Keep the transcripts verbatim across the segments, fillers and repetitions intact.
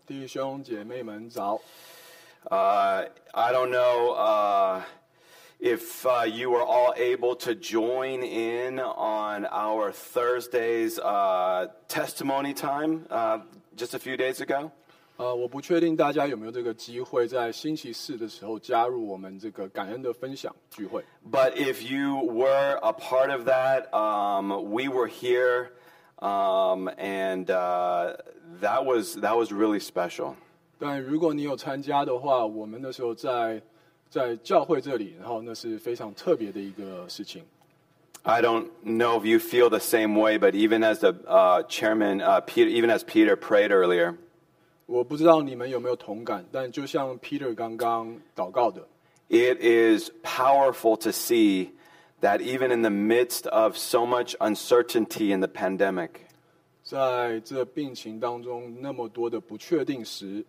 弟兄姐妹们早。 Uh, I don't know uh, if uh, you were all able to join in on our Thursday's uh, testimony time uh, just a few days ago. 呃，我不确定大家有没有这个机会在星期四的时候加入我们这个感恩的分享聚会。 But if you were a part of that, um, we were here, um, and uh, that was that was really special. 但如果你有参加的话，我们那时候在在教会这里，然后那是非常特别的一个事情。 I don't know if you feel the same way, but even as the uh, chairman, uh, Peter, even as Peter prayed earlier, 我不知道你们有没有同感，但就像 Peter 刚刚祷告的， it is powerful to see that even in the midst of so much uncertainty in the pandemic, 在这病情当中那么多的不确定时，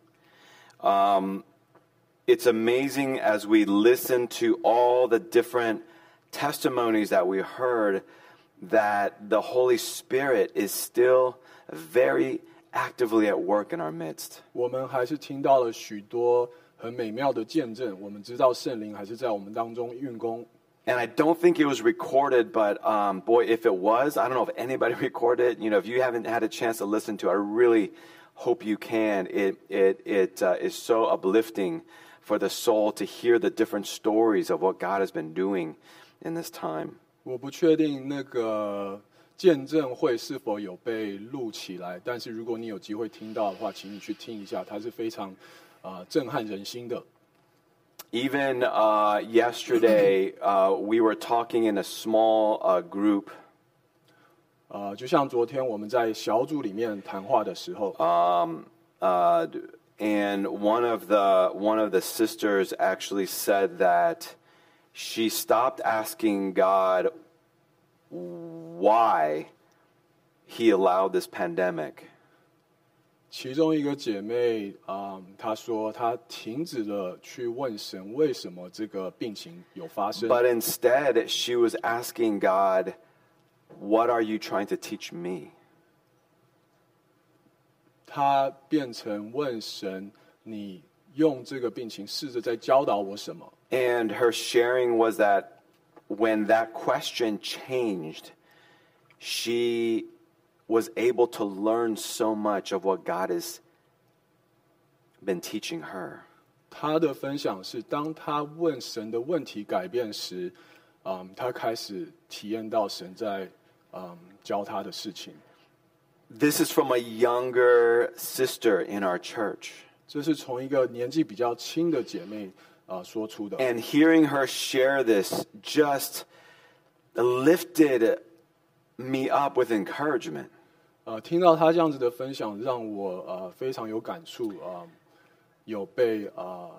um, it's amazing as we listen to all the different testimonies that we heard that the Holy Spirit is still very actively at work in our midst. 我们还是听到了许多很美妙的见证。我们知道圣灵还是在我们当中运工。 And I don't think it was recorded, but um, boy, if it was, I don't know if anybody recorded it. You know, if you haven't had a chance to listen to it, I really hope you can. It it it uh, is so uplifting for the soul to hear the different stories of what God has been doing in this time. 我不确定那个见证会是否有被录起来，但是如果你有机会听到的话，请你去听一下，它是非常呃震撼人心的。 Even uh, yesterday, uh, we were talking in a small uh, group. 呃，就像昨天我们在小组里面谈话的时候， Um, uh, and one of the one of the sisters actually said that she stopped asking God why He allowed this pandemic. 其中一个姐妹啊、嗯她说她停止了去问神为什么这个病情有发生， But instead, she was asking God, "What are you trying to teach me?" 她变成问神，你用这个病情试着在教导我什么？ And her sharing was that when that question changed, she was able to learn so much of what God has been teaching her. 她的分享是，当她问神的问题改变时，嗯，她开始体验到神在嗯教她的事情。 This is from a younger sister in our church. 这是从一个年纪比较轻的姐妹啊、呃说出的。 And hearing her share this just lifted me up with encouragement. 呃，听到她这样子的分享，让我呃非常有感触啊、呃，有被啊、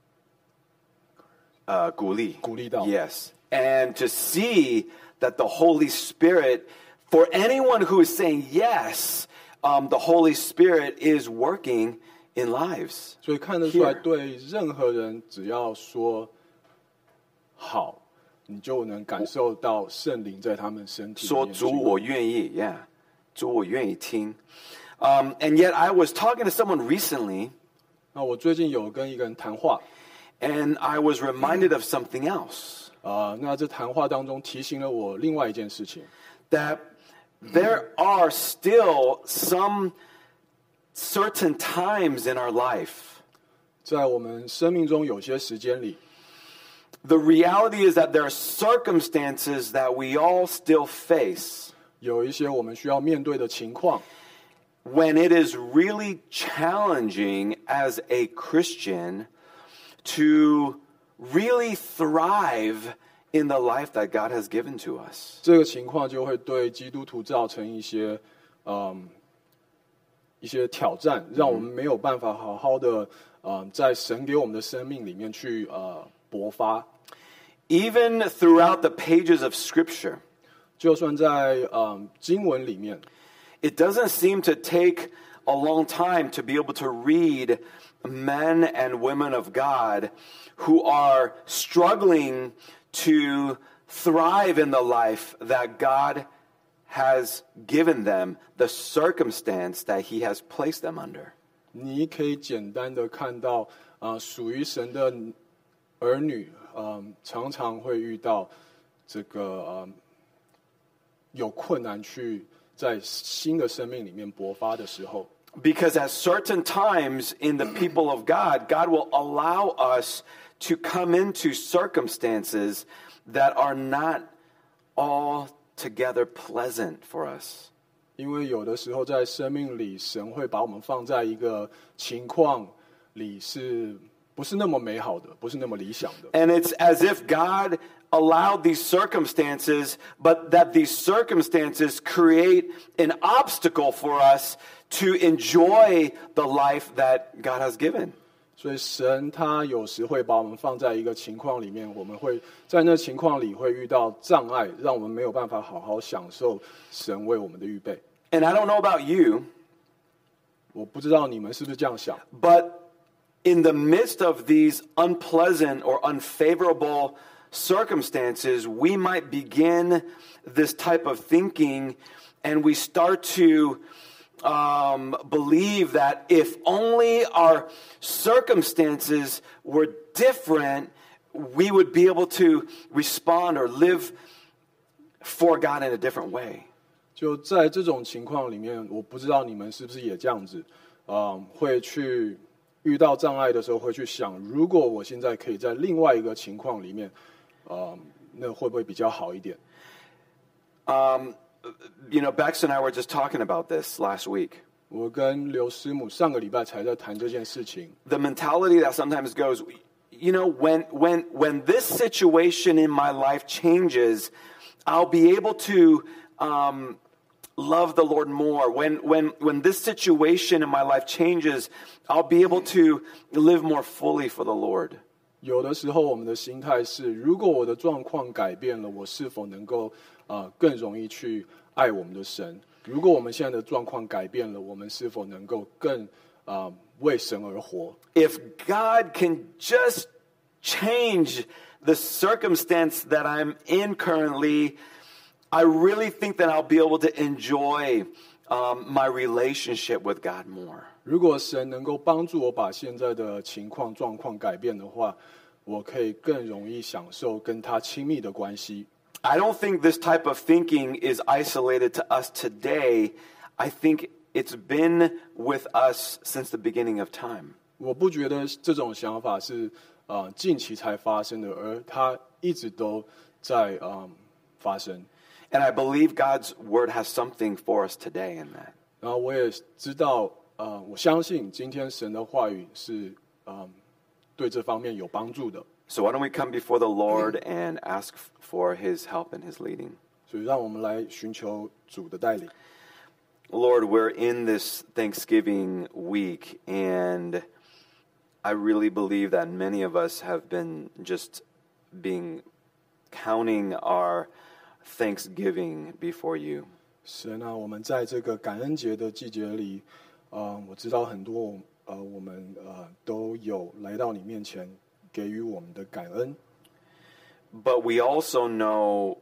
Uh, 鼓励. 鼓励到。 Yes. And to see that the Holy Spirit, for anyone who is saying yes, um, the Holy Spirit is working in lives. 所以看得出来， Here. 对任何人只要说好，你就能感受到圣灵在他们身体里说面主我愿意, yeah. 主我愿意听. Um, and yet I was talking to someone recently, 那我最近有跟一个人谈话， and I was reminded of something else. 啊、那这谈话当中提醒了我另外一件事情， That there are still some certain times in our life. 在我们生命中有些时间里， The reality is that there are circumstances that we all still face 有一些我们需要面对的情况， when it is really challenging as a Christian to really thrive in the life that God has given to us. 这个情况就会对基督徒造成一些嗯一些挑战，让我们没有办法好好的嗯在神给我们的生命里面去呃勃发。 Even throughout the pages of Scripture, 就算在嗯经文里面， it doesn't seem to take a long time to be able to read men and women of God who are struggling to thrive in the life that God has given them, the circumstance that He has placed them under. 你可以简单的看到啊、呃，属于神的儿女，嗯、呃，常常会遇到这个呃有困难去在新的生命里面勃发的时候。 Because at certain times in the people of God, God will allow us to come into circumstances that are not altogether pleasant for us. 因为有的时候在生命里，神会把我们放在一个情况里，是不是那么美好的，不是那么理想的。 And it's as if God allowed these circumstances, but that these circumstances create an obstacle for us to enjoy the life that God has given. 所以神他有时会把我们放在一个情况里面，我们会在那情况里会遇到障碍，让我们没有办法好好享受神为我们的预备。 And I don't know about you, 我不知道你们是不是这样想， but in the midst of these unpleasant or unfavorable circumstances, we might begin this type of thinking, and we start to um, believe that if only our circumstances were different, we would be able to respond or live for God in a different way. 就在这种情况里面，我不知道你们是不是也这样子，嗯，会去遇到障碍的时候，会去想，如果我现在可以在另外一个情况里面，嗯，那会不会比较好一点？ Um, you know, Bex and I were just talking about this last week. 我跟刘师母上个礼拜才在谈这件事情。 The mentality that sometimes goes, you know, when when when this situation in my life changes, I'll be able to um, love the Lord more. When when when this situation in my life changes, I'll be able to live more fully for the Lord. 有的时候，我们的心态是：如果我的状况改变了，我是否能够呃更容易去爱我们的神？如果我们现在的状况改变了，我们是否能够更呃为神而活？ If God can just change the circumstance that I'm in currently, I really think that I'll be able to enjoy um, my relationship with God more. 如果神能够帮助我把现在的情况状况改变的话，我可以更容易享受跟他亲密的关系。 I don't think this type of thinking is isolated to us today. I think it's been with us since the beginning of time. 我不觉得这种想法是呃近期才发生的，而它一直都在嗯发生。 And I believe God's word has something for us today in that. 然后我也知道，呃，我相信今天神的话语是嗯对这方面有帮助的。 So why don't we come before the Lord and ask for his help and his leading? 所以让我们来寻求主的带领。 Lord, we're in this Thanksgiving week, and I really believe that many of us have been just being counting our Thanksgiving before you. 神啊，我们在这个感恩节的季节里，呃，我知道很多呃我们呃都有来到你面前，给予我们的感恩。 But we also know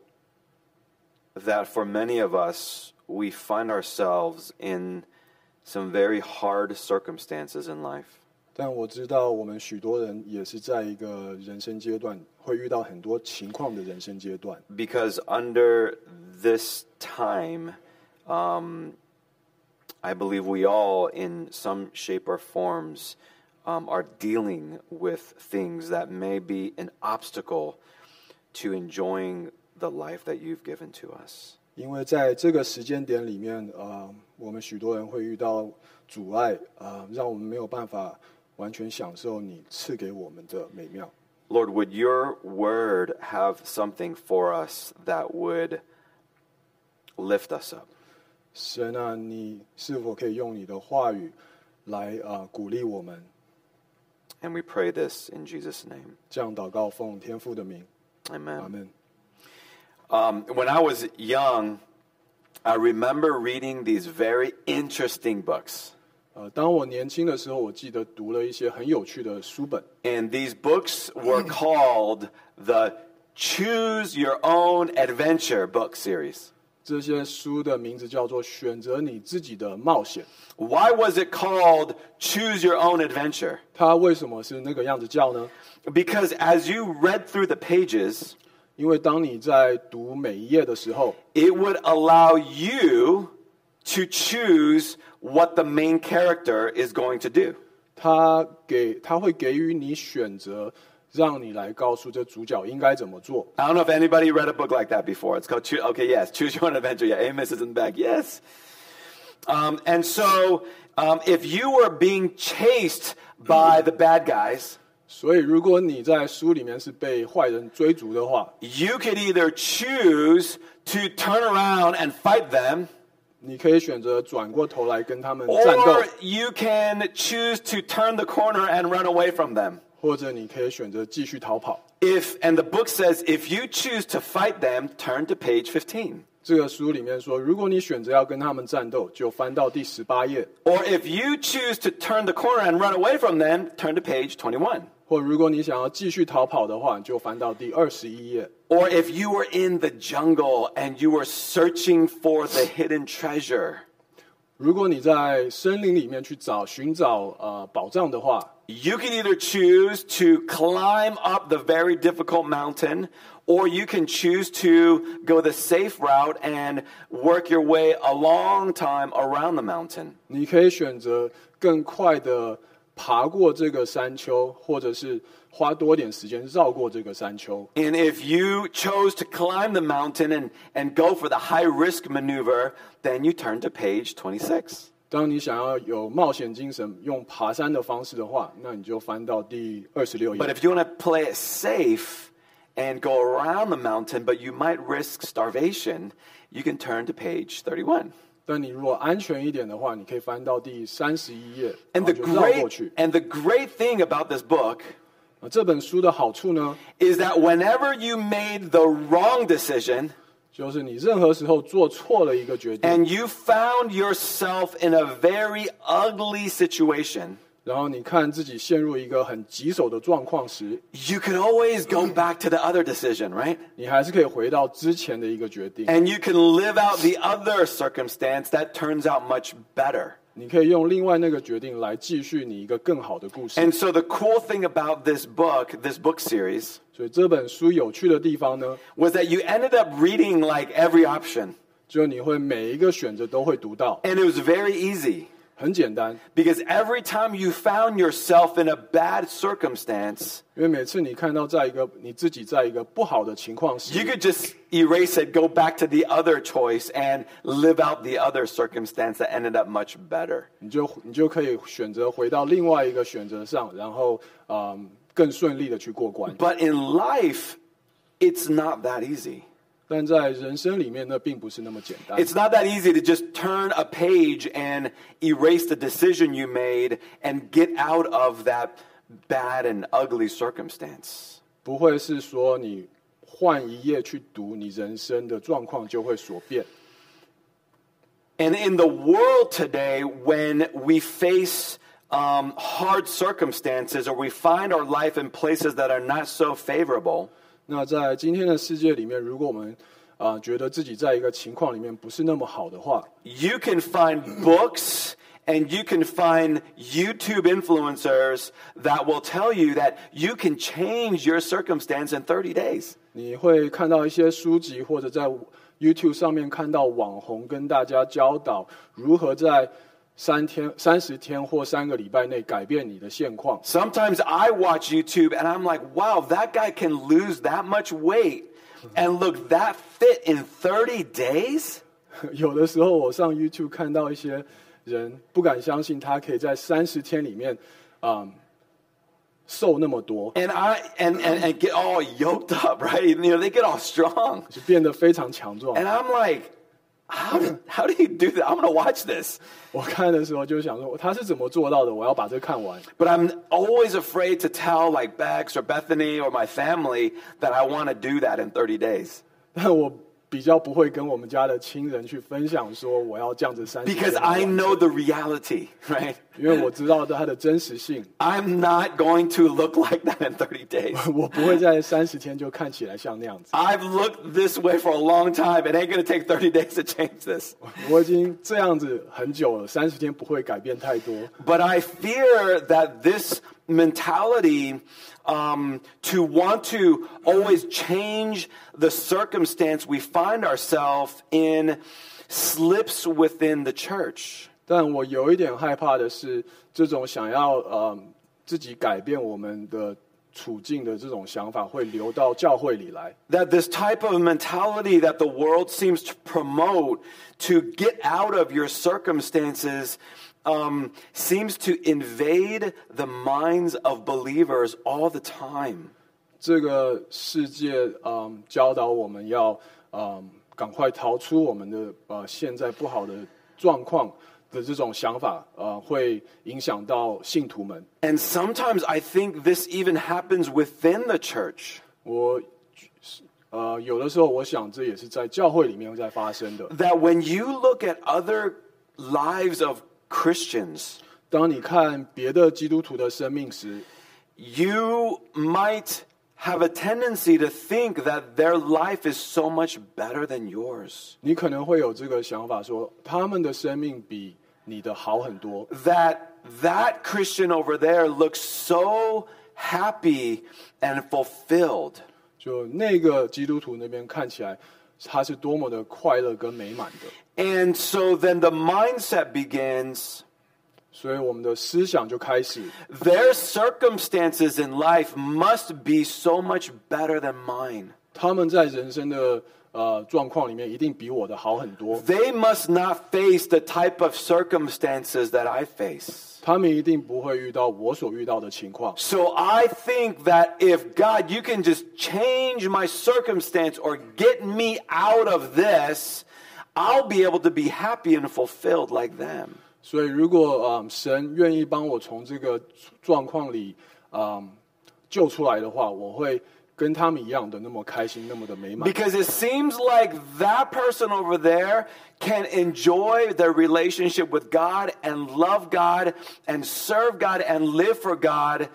that for many of us, we find ourselves in some very hard circumstances in life. 但我知道我们许多人也是在一个人生阶段，会遇到很多情况的人生阶段。 Because under this time, um, I believe we all, in some shape or forms, um, are dealing with things that may be an obstacle to enjoying the life that you've given to us. 因为在这个时间点里面，呃，我们许多人会遇到阻碍，呃，让我们没有办法完全享受你赐给我们的美妙。 Lord, would your word have something for us that would lift us up? 神啊，你是否可以用你的话语来呃鼓励我们？ And we pray this in Jesus' name. 这样祷告，奉天父的名， Amen. 阿门。 Um, when I was young, I remember reading these very interesting books. 呃，当我年轻的时候，我记得读了一些很有趣的书本。 And these books were called the Choose Your Own Adventure book series. 这些书的名字叫做选择你自己的冒险。 Why was it called Choose Your Own Adventure? 它为什么是那个样子叫呢？ Because as you read through the pages, 因为当你在读每一页的时候， it would allow you to choose what the main character is going to do. 它给它会给予你选择，让你来告诉这主角应该怎么做。 I don't know if anybody read a book like that before. It's called, Choo- okay, yes, Choose Your Own Adventure. Yeah, Amos is in the back. Yes. Um, and so um, if you were being chased by the bad guys, 所以，如果你在书里面是被坏人追逐的话， you could either choose to turn around and fight them, 你可以选择转过头来跟他们战斗， or you can choose to turn the corner and run away from them. 或者你可以选择继续逃跑。 If, and the book says, if you choose to fight them, turn to page fifteen. 这个书里面说，如果你选择要跟他们战斗，就翻到第十八页； Or if you choose to turn the corner and run away from them, turn to page twenty-one. 或如果你想要继续逃跑的话，就翻到第二十一页。 Or if you were in the jungle and you were searching for the hidden treasure, 如果你在森林里面去找寻找呃宝藏的话， you can either choose to climb up the very difficult mountain, or you can choose to go the safe route and work your way a long time around the mountain. 你可以选择更快的爬过这个山丘，或者是花多点时间绕过这个山丘。 And if you chose to climb the mountain and, and go for the high risk maneuver, then you turn to page twenty-six. 当你想要有冒险精神，用爬山的方式的话，那你就翻到第二十六页。 But if you want to play it safe and go around the mountain, but you might risk starvation, you can turn to page thirty-one. 但你如果安全一点的话，你可以翻到第三十一页，然 And 后 the 就绕过 great 去。 and the great thing about this book 呃这本书的好处呢， is that whenever you made the wrong decision 就是你任何时候做错了一个决定， and you found yourself in a very ugly situation, 然后你看自己陷入一个很棘手的状况时， you could always go back to the other decision, right? 你还是可以回到之前的一个决定， And you can live out the other circumstance that turns out much better. 你可以用另外那个决定来继续你一个更好的故事。 And so the cool thing about this book, this book series, 所以这本书有趣的地方呢， was that you ended up reading like every option. 就你会每一个选择都会读到， And it was very easy 很简单， because every time you found yourself in a bad circumstance, 因为每次你看到在一个你自己在一个不好的情况时， you could just erase it, go back to the other choice, and live out the other circumstance that ended up much better. 你就你就可以选择回到另外一个选择上，然后嗯更顺利的去过关。 But in life, it's not that easy. 但在人生里面，那并不是那么简单。 It's not that easy to just turn a page and erase the decision you made and get out of that bad and ugly circumstance. 不会是说你换一页去读，你人生的状况就会所变。 And in the world today, when we face um, hard circumstances or we find our life in places that are not so favorable, 那在今天的世界里面，如果我们啊、呃、觉得自己在一个情况里面不是那么好的话， you can find books and you can find YouTube influencers that will tell you that you can change your circumstance in thirty days. 你会看到一些书籍，或者在 YouTube 上面看到网红跟大家教导如何在三天、三十天或三个礼拜内改变你的现况。 Sometimes I watch YouTube and I'm like, wow, that guy can lose that much weight and look that fit in thirty days? 有的时候我上 YouTube 看到一些人，不敢相信他可以在三十天里面，啊、瘦那么多， And I and, and, and get all yoked up, right? You know, they get all strong. 就变得非常强壮。 And I'm like, how did, how do you do that? I'm going to watch this. 我看的时候就想说，他是怎么做到的？我要把这看完。 But I'm always afraid to tell like Bex or Bethany or my family that I want to do that in thirty days. 但我比较不会跟我们家的亲人去分享说我要这样子三十天 Because I know the reality, right? 因为我知道它的真实性。 I'm not going to look like that in thirty days. 我不会在三十天就看起来像那样子。 I've looked this way for a long time. It ain't going to take thirty days to change this. 我已经这样子很久了，三十天不会改变太多。 But I fear that this mentality um, to want to always change the circumstance we find ourselves in slips within the church. 但我有一点害怕的是，这种想要呃自己改变我们的处境的这种想法会流到教会里来。 That this type of mentality that the world seems to promote to get out of your circumstances um, seems to invade the minds of believers all the time. 这个世界嗯教导我们要嗯赶快逃出我们的呃现在不好的状况的这种想法，呃，会影响到信徒们。 And sometimes I think this even happens within the church. 我呃有的时候我想这也是在教会里面在发生的。 That when you look at other lives of Christians, 当你看别的基督徒的生命时， you might have a tendency to think that their life is so much better than yours. 你可能会有这个想法说，他们的生命比你的好很多。 That that Christian over there looks so happy and fulfilled. 就那个基督徒那边看起来，他是多么的快乐跟美满的。 And so then the mindset begins. 所以我们的思想就开始， Their circumstances in life must be so much better than mine. 他们在人生的呃状况里面一定比我的好很多。 They must not face the type of circumstances that I face. 他们一定不会遇到我所遇到的情况。 So I think that if God, you can just change my circumstance or get me out of this, I'll be able to be happy and fulfilled like them. 所以如果嗯神愿意帮我从这个状况里嗯救出来的话，我会跟他们一样的那么开心，那么的美满。 Because it seems like that person over there can enjoy their relationship with God and love God and serve God and live for God.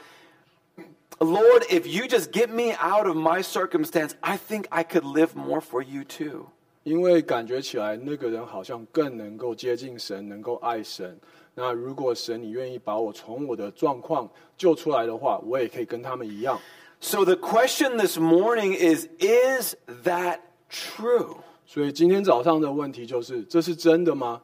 Lord, if you just get me out of my circumstance, I think I could live more for you too. 因为感觉起来那个人好像更能够接近神，能够爱神。那如果神你愿意把我从我的状况救出来的话，我也可以跟他们一样。 So the question this morning is, is that true? 所以今天早上的问题就是：这是真的吗？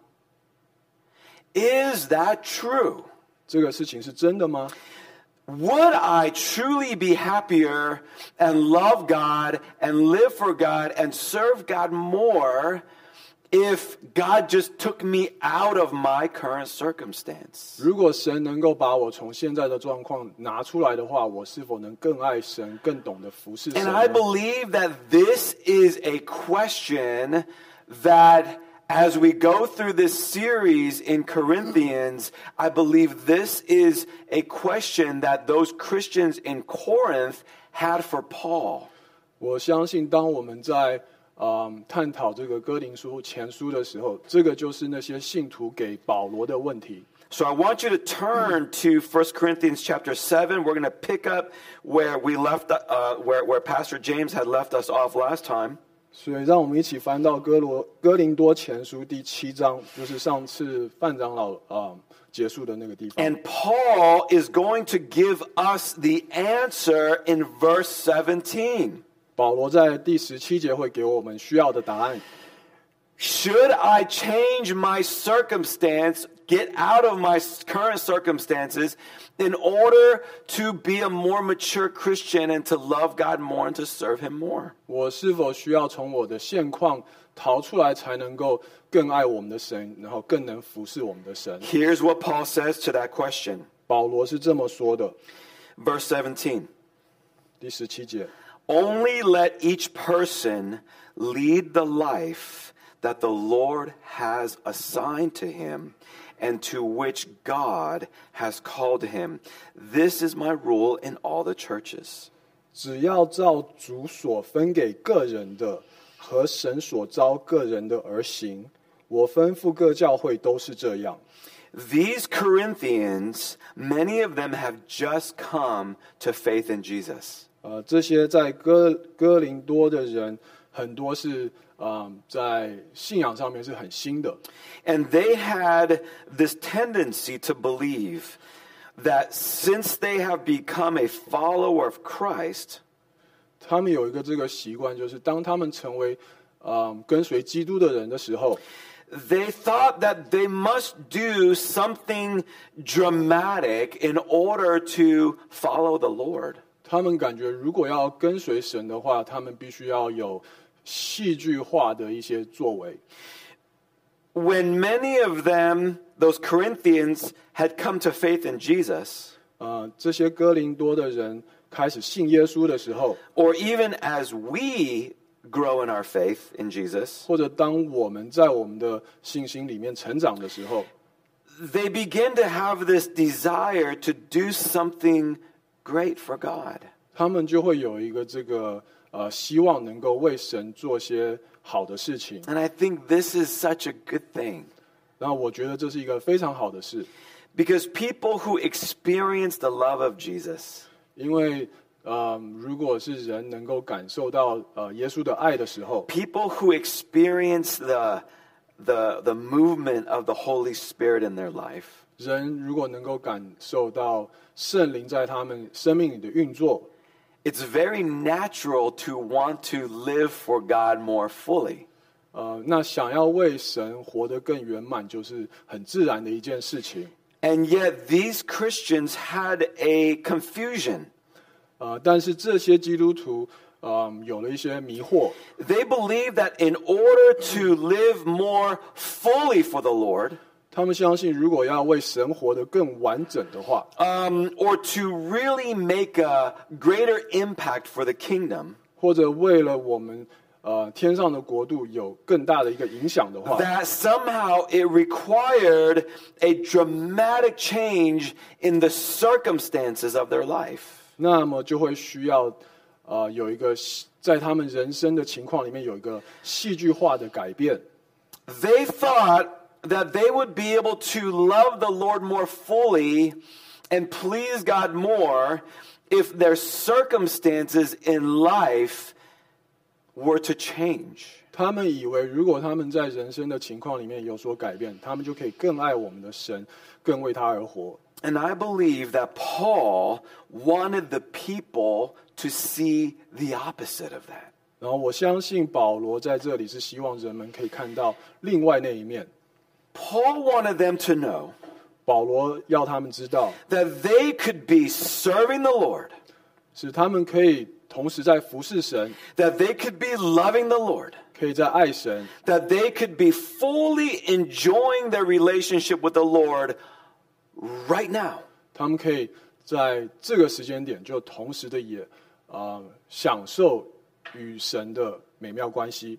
Is that true? 这个事情是真的吗？ Would I truly be happier and love God and live for God and serve God more if God just took me out of my current circumstance? 如果神能够把我从现在的状况拿出来的话，我是否能更爱神，更懂得服侍神 And 呢？ I believe that this is a question that as we go through this series in Corinthians, I believe this is a question that those Christians in Corinth had for Paul. 我相信，当我们在嗯探讨这个哥林书前书的时候，这个就是那些信徒给保罗的问题。 So I want you to turn to First Corinthians chapter seven. We're going to pick up where we left, uh, where, where Pastor James had left us off last time. 所以，让我们一起翻到哥罗哥林多前书第七章，就是上次范长老呃结束的那个地方。 And Paul is going to give us the answer in verse seventeen. 保罗在第十七节会给我们需要的答案。 Should I change my circumstance, get out of my current circumstances in order to be a more mature Christian and to love God more and to serve Him more? 我是否需要从我的现况逃出来，才能够更爱我们的神，然后更能服侍我们的神？ Here's what Paul says to that question. 保罗是这么说的， Verse seventeen. 第十七节。 Only let each person lead the life that the Lord has assigned to him and to which God has called him. This is my rule in all the churches. 只要照主所分给个人的， 和神所召个人的而行。我吩咐各教会都是这样。 These Corinthians, many of them have just come to faith in Jesus. 呃，这些在哥哥林多的人，很多是呃在信仰上面是很新的。 And they had this tendency to believe that since they have become a follower of Christ, 他们有一个这个习惯，就是当他们成为呃跟随基督的人的时候， they thought that they must do something dramatic in order to follow the Lord. 他们感觉如果要跟随神的话，他们必须要有戏剧化的一些作为。 When many of them, those Corinthians, had come to faith in Jesus, 呃，这些哥林多的人开始信耶稣的时候， or even as we grow in our faith in Jesus, 或者当我们在我们的信心里面成长的时候， they begin to have this desire to do something great for God. 他们就会有一个这个呃希望能够为神做些好的事情。 And I think this is such a good thing. 然后我觉得这是一个非常好的事， Because people who experience the love of Jesus, 因为呃，如果是人能够感受到呃耶稣的爱的时候， people who experience the, the, the movement of the Holy Spirit in their life, 人如果能够感受到圣灵在他们生命里的运作， it's very natural to want to live for God more fully. 呃，那想要为神活得更圆满，就是很自然的一件事情。 And yet these Christians had a confusion. 呃，但是这些基督徒，呃，有了一些迷惑。 They believe that in order to live more fully for the Lord, 他们相信，如果要为神活得更完整的话， um, or to really make a greater impact for the kingdom, 或者为了我们呃天上的国度有更大的一个影响的话， that somehow it required a dramatic change in the circumstances of their life. 那么就会需要呃有一个在他们人生的情况里面有一个戏剧化的改变。 They thought that they would be able to love the Lord more fully and please God more if their circumstances in life were to change. 他们以为，如果他们在人生的情况里面有所改变，他们就可以更爱我们的神，更为他而活。 And I believe that Paul wanted the people to see the opposite of that. 然后我相信保罗在这里是希望人们可以看到另外那一面。 Paul wanted them to know 保罗要他们知道， that they could be serving the Lord, 是他们可以同时在服侍神， that they could be loving the Lord, 可以在爱神， that they could be fully enjoying their relationship with the Lord right now. 他们可以在这个时间点就同时的也呃享受与神的美妙关系。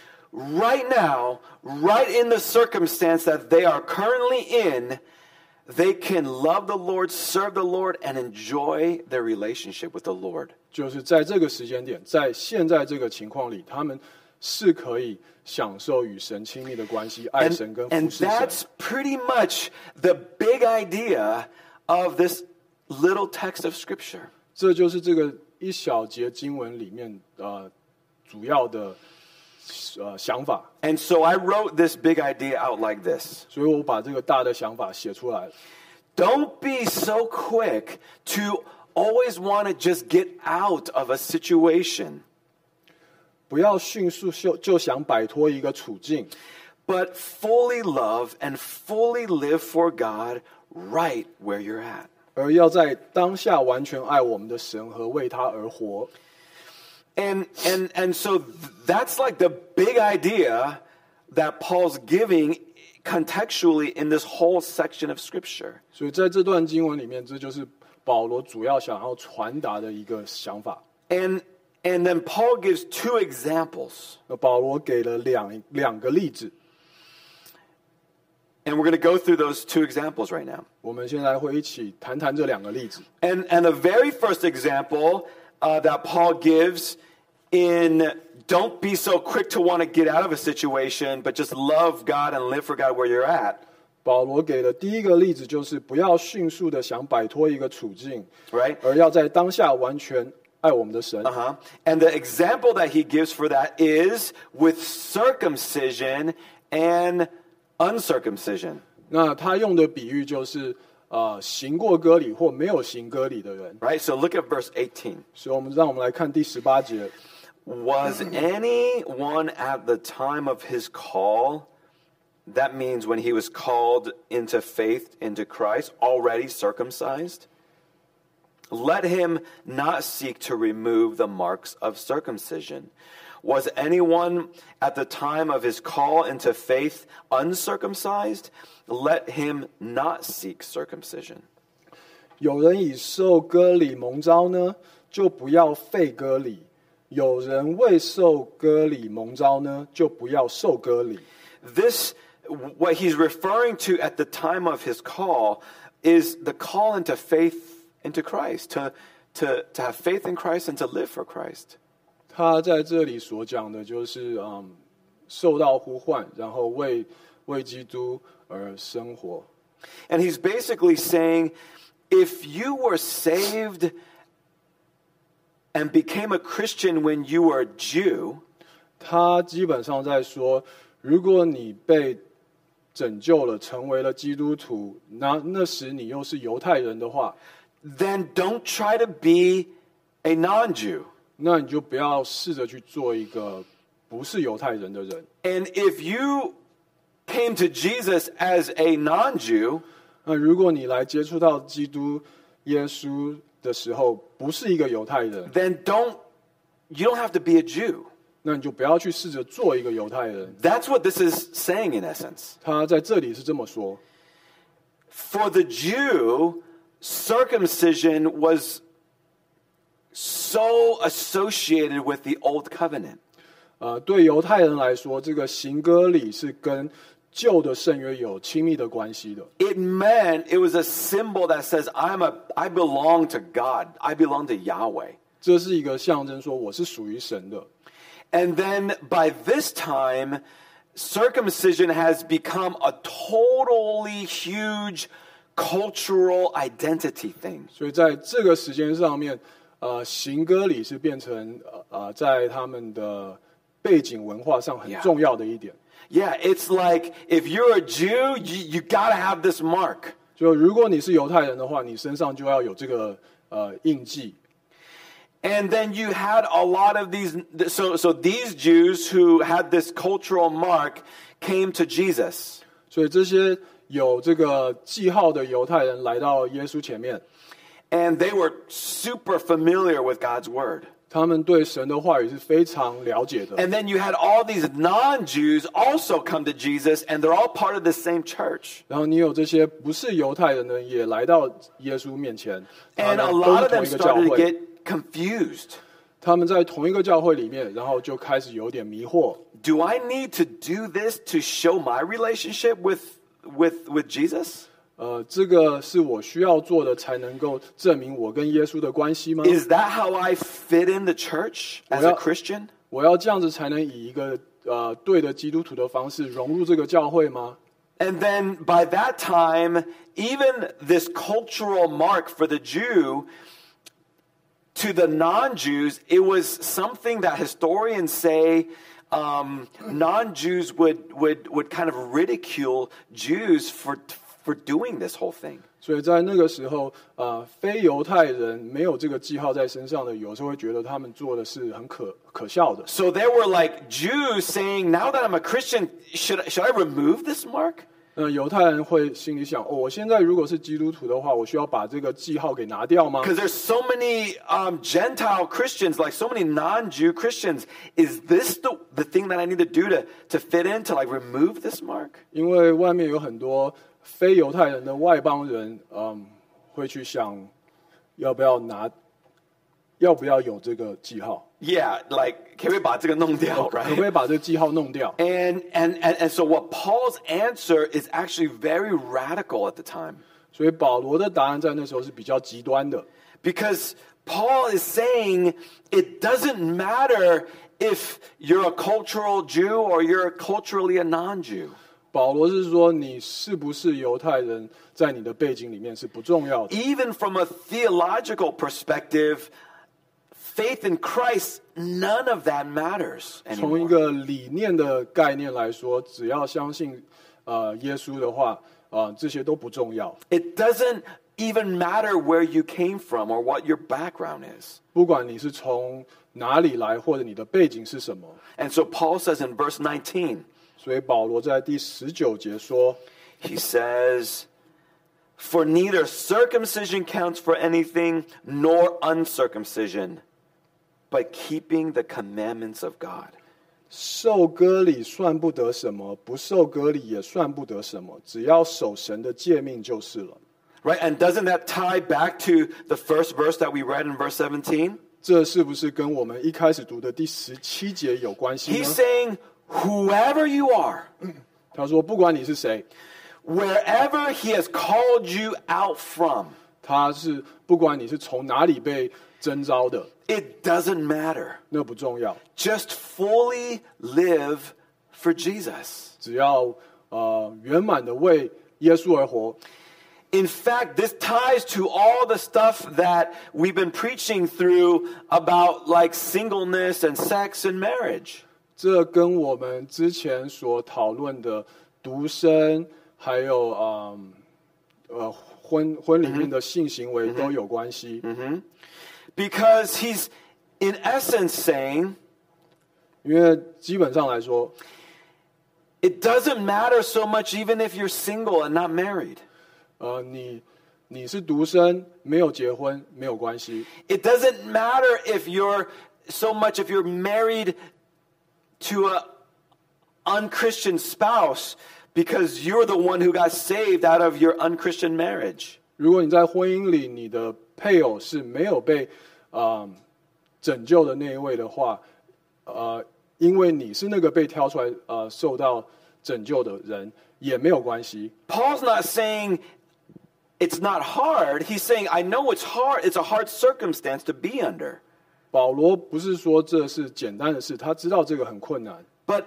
Right now, right in the circumstance that they are currently in, they can love the Lord, serve the Lord, and enjoy their relationship with the Lord. 就是在这个时间点，在现在这个情况里，他们是可以享受与神亲密的关系，爱 And, 神跟服 and 侍 that's 神。 pretty much the big idea of this little text of Scripture. 这就是这个一小节经文里面呃主要的呃想法。 And so I wrote this big idea out like this. 所以我把这个大的想法写出来了。 Don't be so quick to always want to just get out of a situation, 不要迅速就就想摆脱一个处境， but fully love and fully live for God right where you're at. 而要在当下完全爱我们的神和为他而活。 And and and so that's like the big idea that Paul's giving contextually in this whole section of Scripture. 所以在这段经文里面，这就是保罗主要想要传达的一个想法。 And and then Paul gives two examples. 那保罗给了两两个例子， And we're going to go through those two examples right now. 我们现在会一起谈谈这两个例子。 And and the very first example uh, that Paul gives in don't be so quick to want to get out of a situation, but just love God and live for God where you're at. 保罗给的第一个例子就是不要迅速的想摆脱一个处境， Right? 而要在当下完全爱我们的神。 Uh-huh. And the example that he gives for that is with circumcision and uncircumcision. 那他用的比喻就是呃行过割礼或没有行割礼的人。 Right? So look at verse eighteen. 所以我们让我们来看第十八节。 Was anyone at the time of his call, that means when he was called into faith into Christ, already circumcised? Let him not seek to remove the marks of circumcision. Was anyone at the time of his call into faith uncircumcised? Let him not seek circumcision. 有人以受割礼蒙召呢，就不要废割礼；有人未受割礼蒙召呢，就不要受割礼。 This, what he's referring to at the time of his call, is the call into faith into Christ, to, to, to have faith in Christ and to live for Christ. 他在这里所讲的就是嗯，受到呼唤，然后为为基督而生活。 And he's basically saying, if you were saved and became a Christian when you were a Jew, 他基本上在说，如果你被拯救了，成为了基督徒，那那时你又是犹太人的话， then don't try to be a non-Jew. 那你就不要试着去做一个不是犹太人的人。 And if you came to Jesus as a non-Jew, 那如果你来接触到基督耶稣的时候，不是一个犹太人， then don't, you don't have to be a Jew. 那你就不要去试着做一个犹太人。 That's what this is saying in essence. 他在这里是这么说。 For the Jew, circumcision was so associated with the old covenant. 呃，对犹太人来说，这个行割礼是跟旧的圣约有亲密的关系的。 It meant it was a symbol that says, I'm a, I belong to God. I belong to Yahweh. 这是一个象征，说我是属于神的。 And then by this time, circumcision has become a totally huge cultural identity thing. 所以在这个时间上面，呃，行割礼是变成呃呃在他们的背景文化上很重要的一点。 Yeah, it's like if you're a Jew, you, you got to have this mark. 就如果你是犹太人的话，你身上就要有这个呃印记。 And then you had a lot of these, so, so these Jews who had this cultural mark came to Jesus. 所以这些有这个记号的犹太人来到耶稣前面， And they were super familiar with God's word. 他们对神的话语是非常了解的。 And then you had all these non-Jews also come to Jesus, and they're all part of the same church. 然后你有这些不是犹太人的也来到耶稣面前，他 And 们 a 都 lot 是 of 同 them 一个教 started to 会， get confused. 他们在同一个教会里面，然后就开始有点迷惑。 Do I need to do this to show my relationship with, with, with Jesus? 呃，这个是我需要做的，才能够证明我跟耶稣的关系吗？ Is that how I fit in the church as a Christian? 我要这样子才能以一个呃对的基督徒的方式融入这个教会吗？ And then by that time, even this cultural mark for the Jew, to the non-Jews, it was something that historians say um, non-Jews would, would, would kind of ridicule Jews for, for doing this whole thing. 所以在那个时候，呃，非犹太人没有这个记号在身上的，有时候会觉得他们做的是很可可笑的。 So there were like Jews saying, now that I'm a Christian, should, should I remove this mark? 那犹太人会心里想：哦，我现在如果是基督徒的话，我需要把这个记号给拿掉吗？ Because there's so many um, Gentile Christians, like so many non-Jew Christians. Is this the, the thing that I need to do to, to fit in, to like remove this mark? 因为外面有很多非犹太人的外邦人，嗯，会去想要不要拿，要不要有这个记号？ Yeah, like, 可不可以把这个弄掉, 可 right? 不可以把这个记号弄掉？ And, and, and, and so what Paul's answer is actually very radical at the time. 所以保罗的答案在那时候是比较极端的。 Because Paul is saying it doesn't matter if you're a cultural Jew or you're culturally a non-Jew. 保罗是说，你是不是犹太人，在你的背景里面是不重要的。 Even from a theological perspective, faith in Christ, none of that matters 从一 anymore. 个理念的概念来说，只要相信呃耶稣的话，啊、呃、这些都不重要。 It doesn't even matter where you came from or what your background is. 不管你是从哪里来，或者你的背景是什么。 And so Paul says in verse nineteen, 所以保罗在第十九节说， he says, For neither circumcision counts for anything nor uncircumcision, but keeping the commandments of God. 受割礼算不得什么，不受割礼也算不得什么，只要守神的诫命就是了。 Right? And doesn't that tie back to the first verse that we read in verse seventeen? 这是不是跟我们一开始读的第十七节有关系 He's 呢？ saying, whoever you are, 他说，不管你是谁， wherever he has called you out from, 他是不管你是从哪里被征召的， it doesn't matter. 那不重要， Just fully live for Jesus. 只要呃圆满的为耶稣而活。 In fact, this ties to all the stuff that we've been preaching through about like singleness and sex and marriage. 这跟我们之前所讨论的独身，还有嗯呃婚婚里面的性行为都有关系。 Because he's in essence saying, 因为基本上来说， it doesn't matter so much even if you're single and not married. 呃，你你是独身，没有结婚没有关系。 It doesn't matter if you're so much if you're married to a unchristian spouse because you're the one who got saved out of your unchristian marriage. 如果你在婚姻里，你的配偶是没有被啊、呃、拯救的那一位的话，呃，因为你是那个被挑出来呃受到拯救的人，也没有关系。 Paul's not saying it's not hard. He's saying, I know it's hard. It's a hard circumstance to be under. 保罗不是说这是简单的事，他知道这个很困难。 But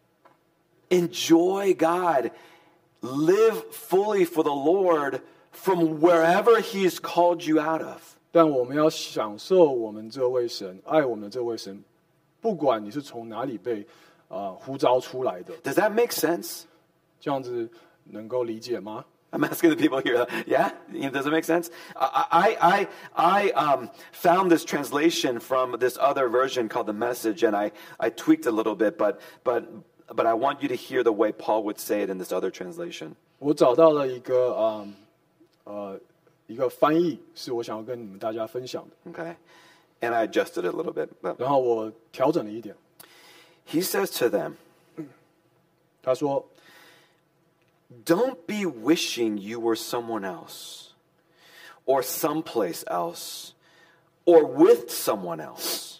enjoy God. Live fully for the Lord from wherever He's called you out of. 但我们要享受我们这位神，爱我们的这位神，不管你是从哪里被啊、呃、呼召出来的， Does that make sense? 这样子能够理解吗？ I'm asking the people here. Yeah, does it make sense? I I I um, found this translation from this other version called the Message, and I, I tweaked a little bit, but but but I want you to hear the way Paul would say it in this other translation. 我找到了一个啊 呃, 呃一个翻译，是我想要跟你们大家分享的。 Okay, and I adjusted it a little bit. But 然后我调整了一点， he says to them, 他说。 Don't be wishing you were someone else, or someplace else, or with someone else.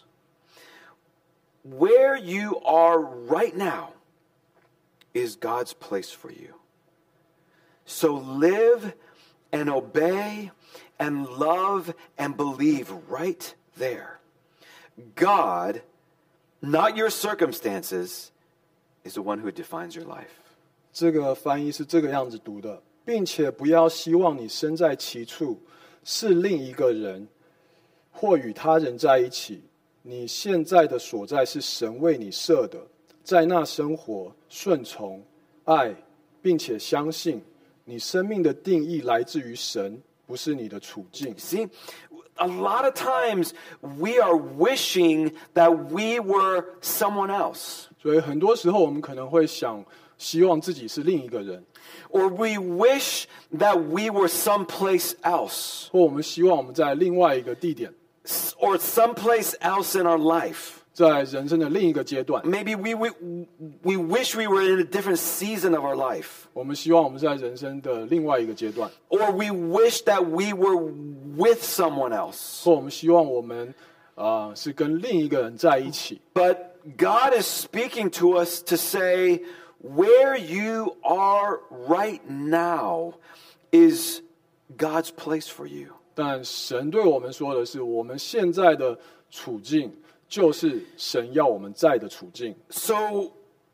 Where you are right now is God's place for you. So live and obey and love and believe right there. God, not your circumstances, is the one who defines your life. 这个翻译是这个样子读的，并且不要希望你身在其处是另一个人，或与他人在一起。你现在的所在是神为你设的，在那生活、顺从、爱，并且相信你生命的定义来自于神，不是你的处境。 See, a lot of times we are wishing that we were someone else. 所以很多时候我们可能会想，希望自己是另一个人， Or we wish that we were someplace else. 或我们希望我们在另外一个地点， Or someplace else in our life. 在人生的另一个阶段， Maybe we, we, we wish we were in a different season of our life. 我们希望我们在人生的另外一个阶段， Or we wish that we were with someone else. 或我们希望我们啊、呃、是跟另一个人在一起。 But God is speaking to us to say, where you are right now is God's place for you. 但神对我们说的是，我们现在的处境就是神要我们在的处境。 So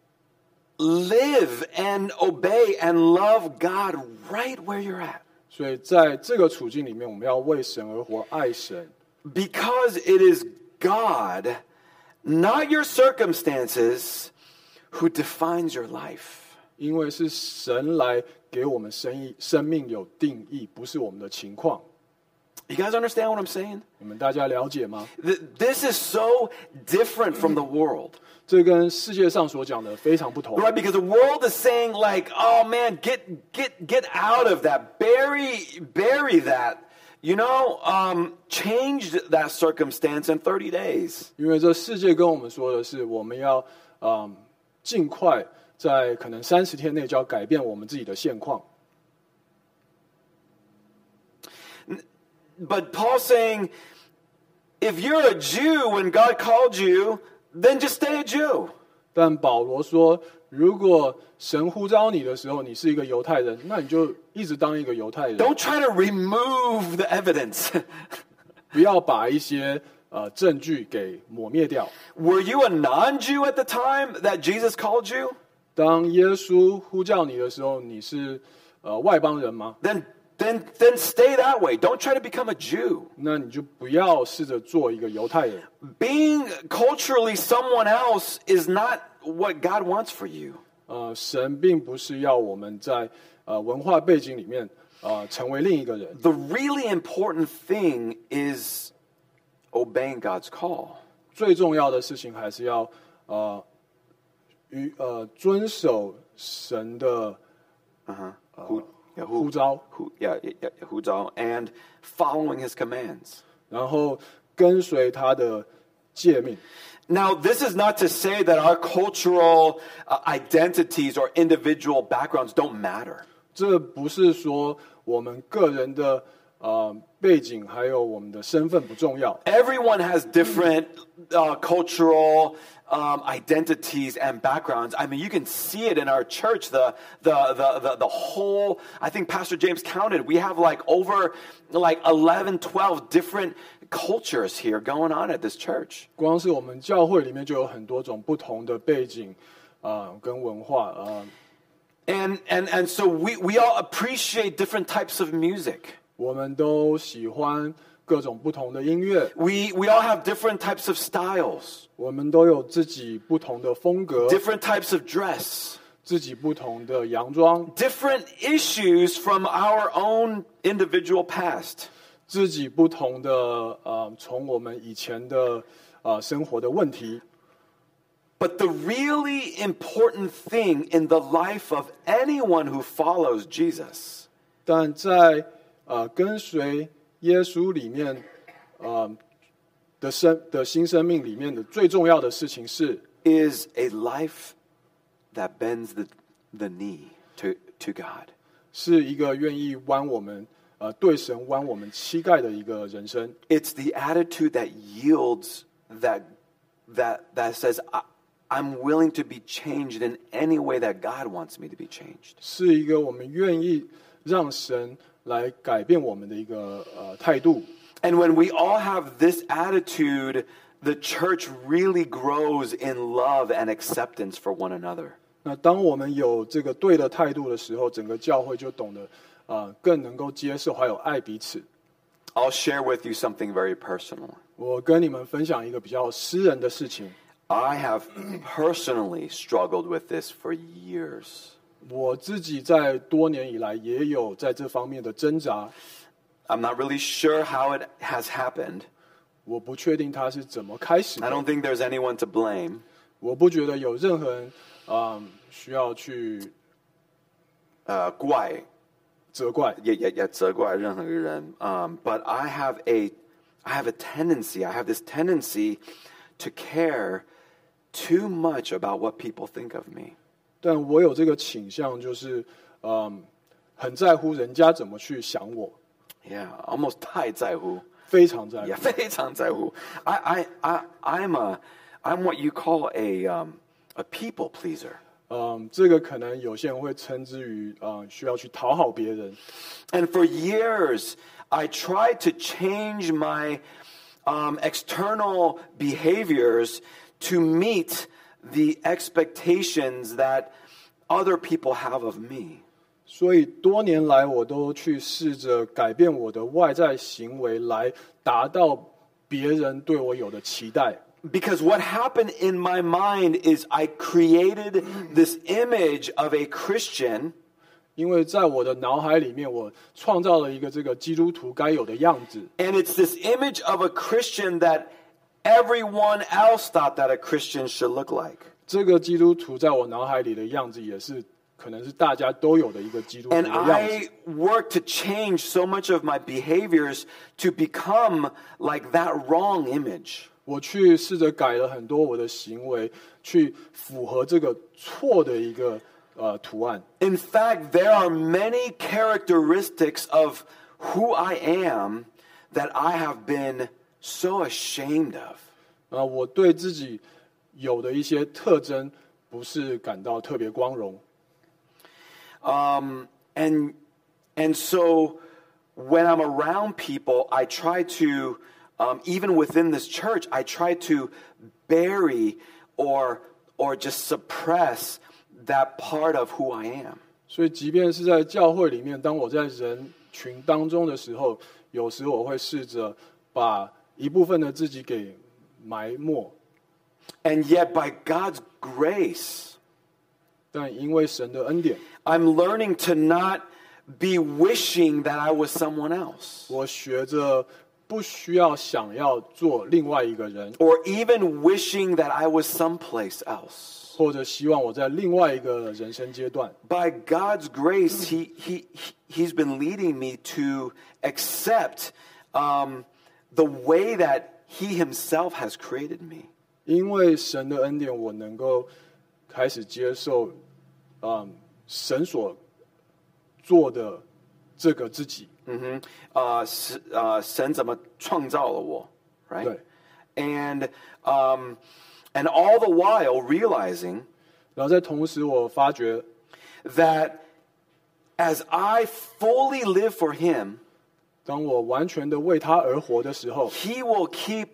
live and obey and love God right where you're at. 所以在这个处境里面，我们要为神而活，爱神。 Because it is God, not your circumstances, who defines your life. 因为是神来给我们生意生命有定义，不是我们的情况。 You guys understand what I'm saying? 你们大家了解吗？ This is so different from the world. 这跟世界上所讲的非常不同。 Right? Because the world is saying like, oh man, get get get out of that. Bury bury that. You know, um, change that circumstance in thirty days. 因为这世界跟我们说的是，我们要嗯尽快在可能三十天内就要改变我们自己的现况。 But Paul's saying, if you're a Jew when God called you, then just stay a Jew. 但保罗说，如果神呼召你的时候，你是一个犹太人，那你就一直当一个犹太人。 Don't try to remove the evidence. 不要把一些呃证据给抹灭掉。 Were you a non-Jew at the time that Jesus called you? 当耶稣呼叫你的时候，你是呃外邦人吗？ Then, then, then stay that way. Don't try to become a Jew. 那你就不要试着做一个犹太人。 Being culturally someone else is not what God wants for you. 呃，神并不是要我们在呃文化背景里面呃成为另一个人。 The really important thing is obeying God's call. 最重要的事情还是要呃与呃遵守神的 Uh-huh. Who, yeah, 呼 who, 召， who, yeah, yeah, yeah, 呼召 and following his commands. 然后跟随他的诫命。 Now, this is not to say that our cultural uh, identities or individual backgrounds don't matter. 这不是说我们个人的呃背景还有我们的身份不重要。 Everyone has different uh, cultural um, identities and backgrounds. I mean, you can see it in our church. The, the the the the whole. I think Pastor James counted. We have like over like eleven, twelve different cultures here going on at this church. 光是我们教会里面就有很多种不同的背景啊、呃、跟文化啊。呃 And and and so we we all appreciate different types of music. 我们都喜欢各种不同的音乐， We we all have different types of styles, 我们都有自己不同的风格， different types of dress, 自己不同的洋装， different issues from our own individual past. 自己不同的呃，从我们以前的呃生活的问题。 But the really important thing in the life of anyone who follows Jesus 但在呃跟随耶稣里面，呃的生的新生命里面的最重要的事情是， is a life that bends the, the knee to, to God. 是一个愿意弯我们呃对神弯我们膝盖的一个人生。 It's the attitude that yields, that, that, that says, I, I'm willing to be changed in any way that God wants me to be changed. 是一个我们愿意让神来改变我们的一个呃态度。 And when we all have this attitude, the church really grows in love and acceptance for one another. 那当我们有这个对的态度的时候，整个教会就懂得啊、呃更能够接受还有爱彼此。 I'll share with you something very personal. 我跟你们分享一个比较私人的事情。 I have personally struggled with this for years. 我自己在多年以来也有在这方面的挣扎。 I'm not really sure how it has happened. 我不确定它是怎么开始 I 的。 don't think there's anyone to blame. 我不觉得有任何人啊、需要去 Uh, 怪， 责怪。 也也也责怪任何人。Um, but I have a, I have a tendency. I have this tendency to care too much about what people think of me. 但我有这个倾向，就是嗯，很在乎人家怎么去想我， Yeah, almost 太在乎。 非常在乎。 Yeah, 非常在乎。I, I, I, I'm a, I'm what you call a, um, a people pleaser. 嗯，这个可能有些人会称之于啊、呃，需要去讨好别人。 And for years, I tried to change my um, external behaviors to meet the expectations that other people have of me. 所以多年来，我都去试着改变我的外在行为，来达到别人对我有的期待。 Because what happened in my mind is I created this image of a Christian. 因为在我的脑海里面，我创造了一个这个基督徒该有的样子。 And it's this image of a Christian that everyone else thought that a Christian should look like. 这个基督徒在我脑海里的样子，也是可能是大家都有的一个基督徒的 And 样 I 子。 worked to change so much of my behaviors to become like that wrong image. 我去试着改了很多我的行为，去符合这个错的一个呃图案。 In fact, there are many characteristics of who I am that I have been so ashamed of. 啊、我对自己有的一些特征，不是感到特别光荣。 Um, and and so when I'm around people, I try to, um, even within this church, I try to bury or or just suppress that part of who I am. 所以，即便是在教会里面，当我在人群当中的时候，有时我会试着把一部分的自己给埋没。 And yet, by God's grace, 但因为神的恩典， I'm learning to not be wishing that I was someone else. 我学着不需要想要做另外一个人， Or even wishing that I was someplace else. 或者希望我在另外一个人生阶段。 By God's grace, he, he, He's been leading me to accept um, the way that He Himself has created me. 因为神的恩典，我能够开始接受，嗯，神所做的这个自己。 Mm-hmm. Uh, s- uh, 神怎么创造了我, right? 对。 And, um, and all the while realizing 然后在同时，我发觉 that as I fully live for Him, 当我完全的为他而活的时候， He will keep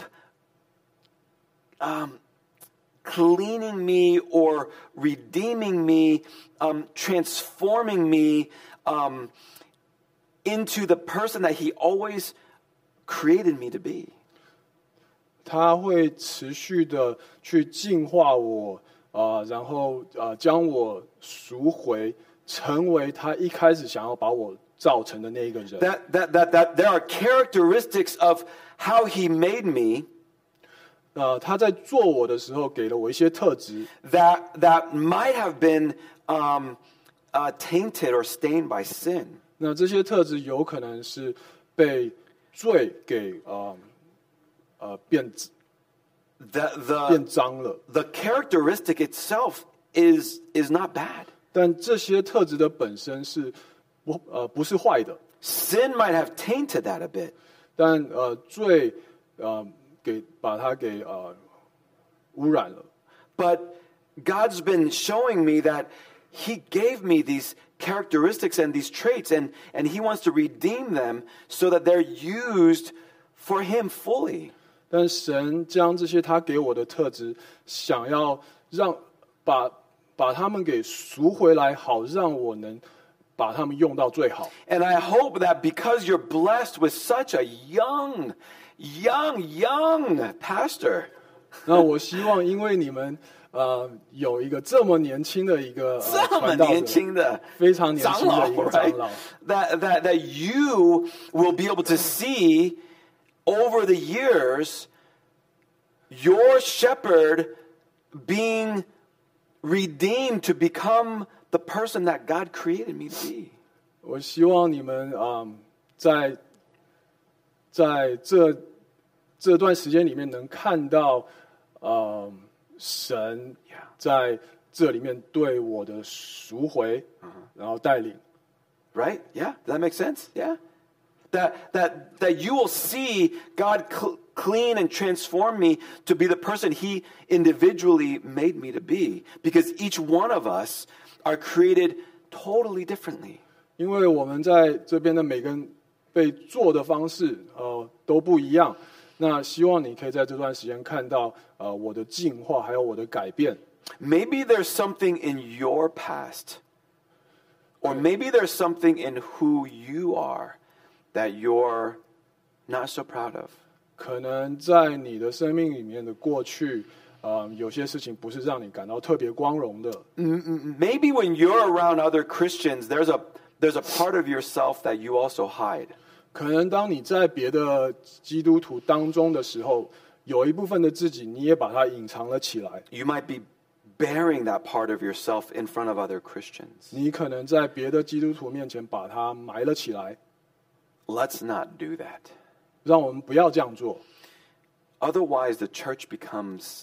um, cleaning me or redeeming me, um, transforming me um, into the person that He always created me to be. 他会持续的去净化我，啊、呃，然后啊、呃，将我赎回，成为他一开始想要把我造成的那一个人。 That, that, that, that there are characteristics of how He made me 呃，他在做我的时候，给了我一些特质， that, that might have been um, uh, tainted or stained by sin. 那这些特质有可能是被罪给呃呃变 The, 变 the, 脏了。 the characteristic itself is, is not bad. 但这些特质的本身是不呃不是坏的， Sin might have tainted that a bit. 但呃罪呃给把它给呃污染了。 But God's been showing me that He gave me these characteristics and these traits, and, and He wants to redeem them so that they're used for Him fully. 但神将这些他给我的特质，想要让把把他们给赎回来，好让我能把他们用到最好。 And I hope that because you're blessed with such a young, young, young pastor, 那我希望，因为你们呃有一个这么年轻的一个、呃、 这么传道年轻的者，非常年轻的一个长 right? 老， That, that, that you will be able to see over the years your shepherd being redeemed to become the person that God created me to be. 我希望你们嗯在在这这段时间里面能看到，呃，神在这里面对我的赎回，然后带领。 Right? Yeah? Does that make sense? Yeah? That, that, that you will see God cl- clean and transform me to be the person He individually made me to be. Because each one of us are created totally differently. 因为我们在这边的每个人被做的方式，呃，都不一样。那希望你可以在这段时间看到，呃，我的进化，还有我的改变。 Maybe there's something in your past, or maybe there's something in who you are that you're not so proud of. 可能在你的生命里面的过去，呃，有些事情不是让你感到特别光荣的。 Maybe when you're around other Christians, there's a there's a part of yourself that you also hide. 可能当你在别的基督徒当中的时候，有一部分的自己，你也把它隐藏了起来。 You might be bearing that part of yourself in front of other Christians. 你可能在别的基督徒面前把它埋了起来。 Let's not do that. 让我们不要这样做。 Otherwise, the church becomes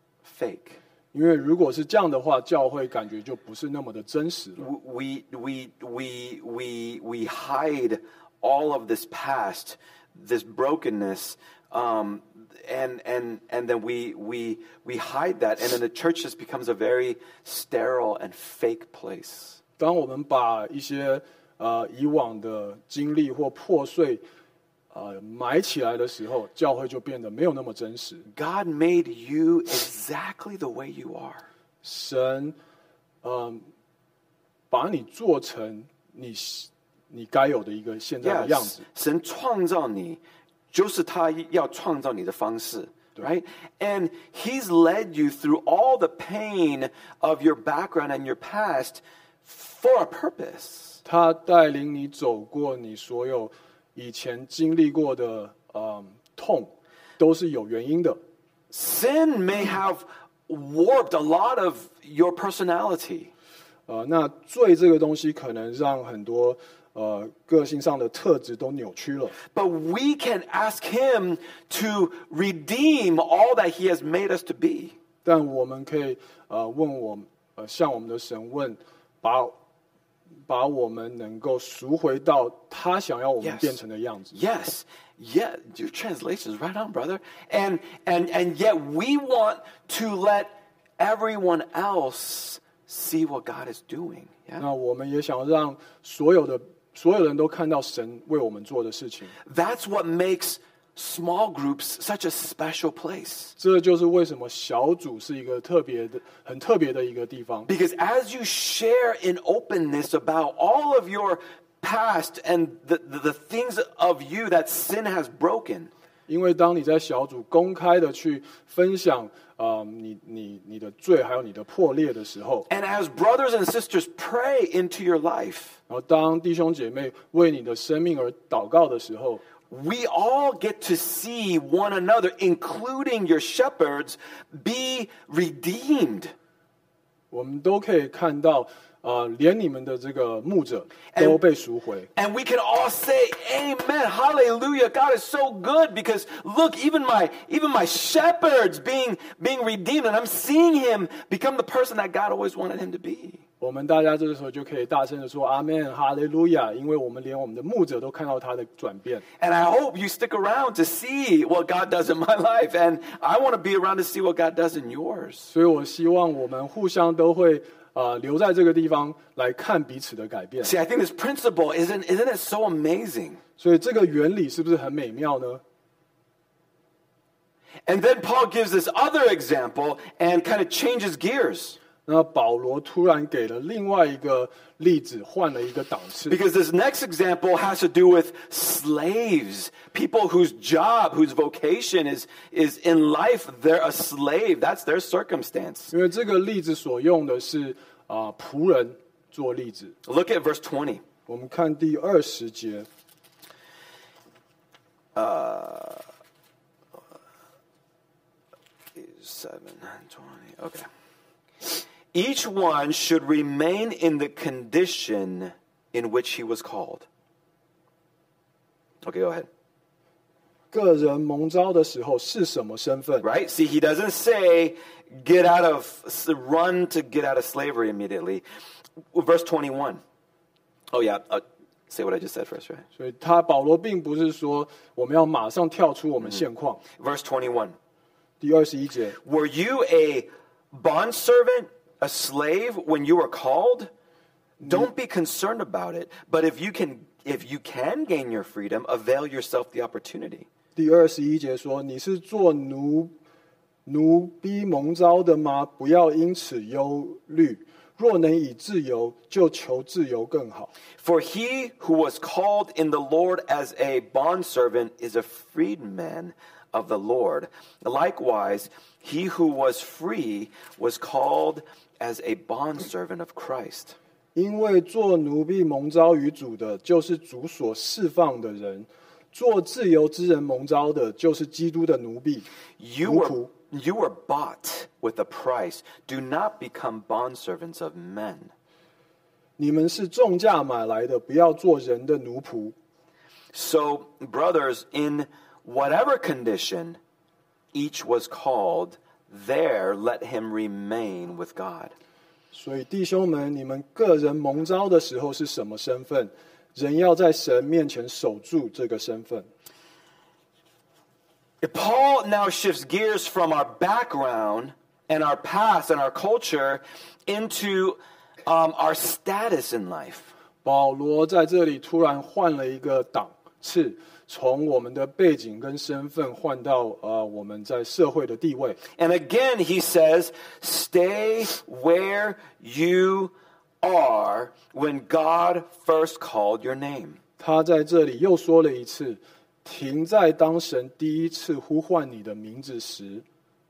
fake. 因为如果是这样的话，教会感觉就不是那么的真实了。 We we we we we hide all of this past, this brokenness, um, and and and then we we we hide that, and then the church just becomes a very sterile and fake place. 当我们把一些呃以往的经历或破碎呃埋起来的时候，教会就变得没有那么真实。 God made you exactly the way you are. 神，嗯、呃，把你做成你你该有的一个现在的样子。 Yes, 神创造你，就是他要创造你的方式。Right? And He's led you through all the pain of your background and your past for a purpose. 他带领你走过你所有以前经历过的嗯痛，都是有原因的。 Sin may have warped a lot of your personality. 呃，那罪这个东西可能让很多呃个性上的特质都扭曲了。 But we can ask Him to redeem all that He has made us to be. 但我们可以呃问我呃向我们的神问，把把我们能够赎回到他想要我们 Yes. 变成的样子。 Yes. Yeah, your translation is right on, brother. And and and yet we want to let everyone else see what God is doing. Yeah? 那我们也想让所有的所有人都看到神为我们做的事情。 That's what makes small groups such a special place. 这就是为什么小组是一个特别的、很特别的一个地方。 Because as you share in openness about all of your past and the, the, the things of you that sin has broken, 因为当你在小组公开的去分享，呃，你你你的罪还有你的破裂的时候， and as brothers and sisters pray into your life, 然后当弟兄姐妹为你的生命而祷告的时候， we all get to see one another, including your shepherds, be redeemed. 我们都可以看到，呃，连你们的这个牧者都被赎回。 And we can all say, Amen, hallelujah, God is so good because look, even my even my shepherds being being redeemed, and I'm seeing him become the person that God always wanted him to be. 我们大家这个时候就可以大声的说阿们，哈利路亚，因为我们连我们的牧者都看到他的转变。 And I hope you stick around to see what God does in my life, and I want to be around to see what God does in yours. 所以我希望我们互相都会呃留在这个地方来看彼此的改变。 See, I think this principle isn't isn't it so amazing? 所以这个原理是不是很美妙呢？ And then Paul gives this other example and kind of changes gears. 那保罗突然给了另外一个例子，换了一个档次。 Because this next example has to do with slaves, people whose job, whose vocation is, is in life, they're a slave. That's their circumstance. 因为这个例子所用的是啊、呃、仆人做例子。 Look at verse twenty. 我们看第二十节。 Uh, seven, twenty, okay. Each one should remain in the condition in which he was called. Okay, go ahead. 个人蒙召的时候是什么身份？ Right? See, he doesn't say get out of, run to get out of slavery immediately. Verse twenty-one. Oh, yeah. Uh, Say what I just said first, right? 所以他保罗并不是说我们要马上跳出我们现况。 Verse twenty-one. 第二十一节， Were you a bondservant, a slave when you were called? Don't be concerned about it. But if you can, if you can gain your freedom, avail yourself the opportunity. 第二十一节说：“你是做奴奴逼蒙召的吗？不要因此忧虑。若能以自由，就求自由更好。 For he who was called in the Lord as a bondservant is a freedman of the Lord. Likewise, he who was free was called as a bondservant of Christ. 因为做奴婢蒙召于主的，就是主所释放的人；做自由之人蒙召的，就是基督的奴婢。 You 奴 were 仆 you were bought with a price. Do not become bondservants of men. 你们是重价买来的，不要做人的奴仆。 So, brothers, in whatever condition each was called, there let him remain with God. 所以弟兄们，你们个人蒙召的时候是什么身份？人要在神面前守住这个身份。 Paul now shifts gears from our background and our past and our culture into um, our status in life. 保罗在这里突然换了一个档次，从我们的背景跟身份换到呃我们在社会的地位。 And again, he says, stay where you are when God first called your name. 他在这里又说了一次，停在当神第一次呼唤你的名字时。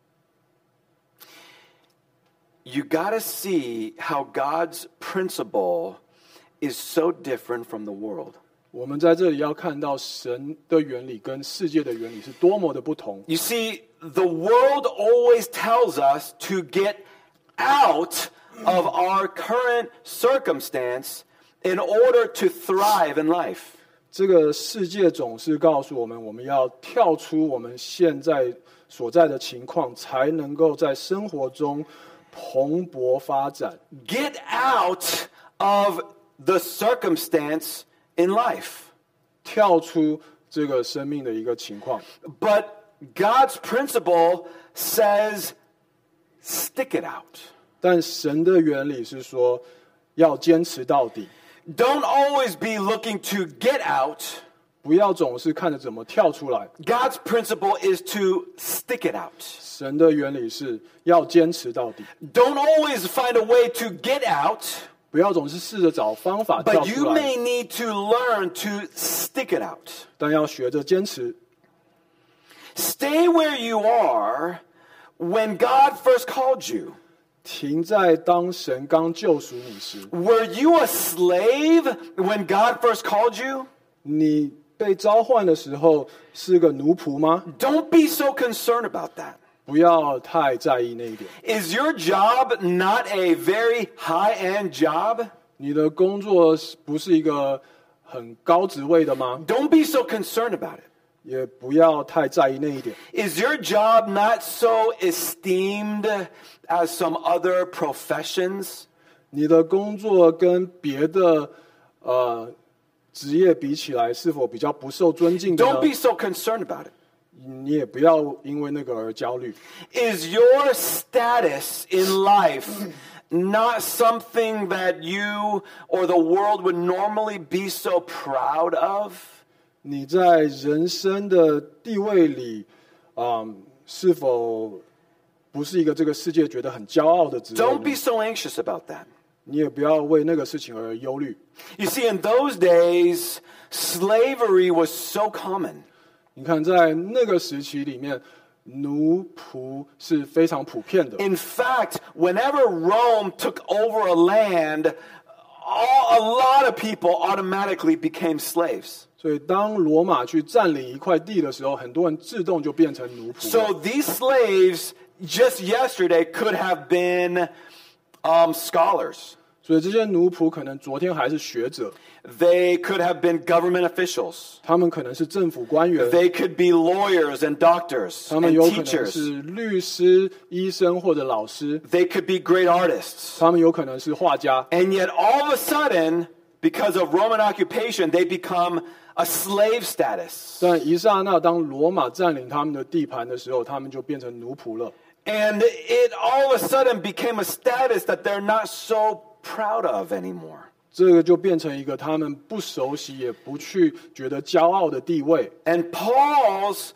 You got to see how God's principle is so different from the world. 我们在这里要看到神的原理跟世界的原理是多么的不同。 You see, the world always tells us to get out of our current circumstance in order to thrive in life. 这个世界总是告诉我们，我们要跳出我们现在所在的情况，才能够在生活中蓬勃发展。 Get out of the circumstance in life. 跳出这个生命的一个情况。 But God's principle says, stick it out. 但神的原理是说，要坚持到底， Don't always be looking to get out. 不要总是看着怎么跳出来。 God's principle is to stick it out. 神的原理是要坚持到底， Don't always find a way to get out, 不要总是试着找方法跳 but 出 you 来， may need to learn to stick it out. 但要学着坚持。 Stay where you are when God first called you. 停在当神刚救赎你时， Were you a slave when God first called you? 你被召唤的时候是个奴仆吗？ Don't be so concerned about that. 不要太在意那一点。 Is your job not a very high-end job? 你的工作不是一个很高职位的吗？ Don't be so concerned about it. 也不要太在意那一点。 Is your job not so esteemed as some other professions? 你的工作跟别的呃职业比起来，是否比较不受尊敬的 Don't 呢？ be so concerned about it. 你也不要因为那个而焦虑。 Is your status in life not something that you or the world would normally be so proud of? 你在人生的地位里，啊、是否不是一个这个世界觉得很骄傲的职位 Don't 呢 be so anxious about that. 你也不要为那个事情而忧虑。 You see, in those days, slavery was so common. 你看，在那个时期里面，奴仆是非常普遍的。 In fact, whenever Rome took over a land, all, a lot of people automatically became slaves. 所以，当罗马去占领一块地的时候，很多人自动就变成奴仆了。 So these slaves just yesterday could have been um, scholars. 所以，这些奴仆可能昨天还是学者， They could have been government officials. 他们可能是政府官员， They could be lawyers and doctors 他们 and 有可能 teachers. 是律师、医生或者老师， They could be great artists. 他们有可能是画家。 And yet all of a sudden, Because of Roman occupation, they become a slave status. 但一刹那，当罗马占领他们的地盘的时候，他们就变成奴仆了。 And it all of a sudden became a status that they're not so proud of anymore. 这个就变成一个他们不熟悉也不去觉得骄傲的地位。 And Paul's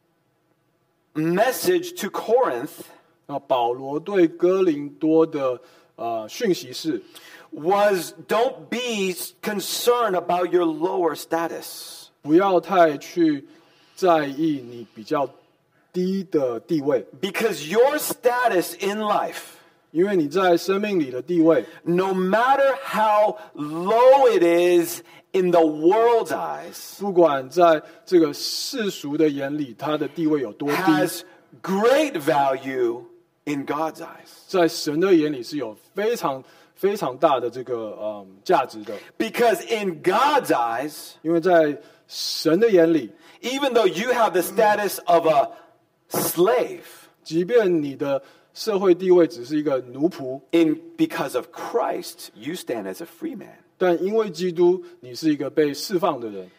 message to Corinth 那保罗对哥林多的呃讯息是 was don't be concerned about your lower status. 不要太去在意你比较低的地位， Because your status in life, 因为你在生命里的地位， no matter how low it is in the world's eyes, 不管在这个世俗的眼里，他的地位有多低， has great value in God's eyes. 在神的眼里是有非常非常大的这个嗯价值的， Because in God's eyes, 因为在神的眼里， even though you have the status of a slave, 即便你的社会地位只是一个奴仆， in because of Christ, you stand as a free man. 但因为基督，你是一个被释放的人。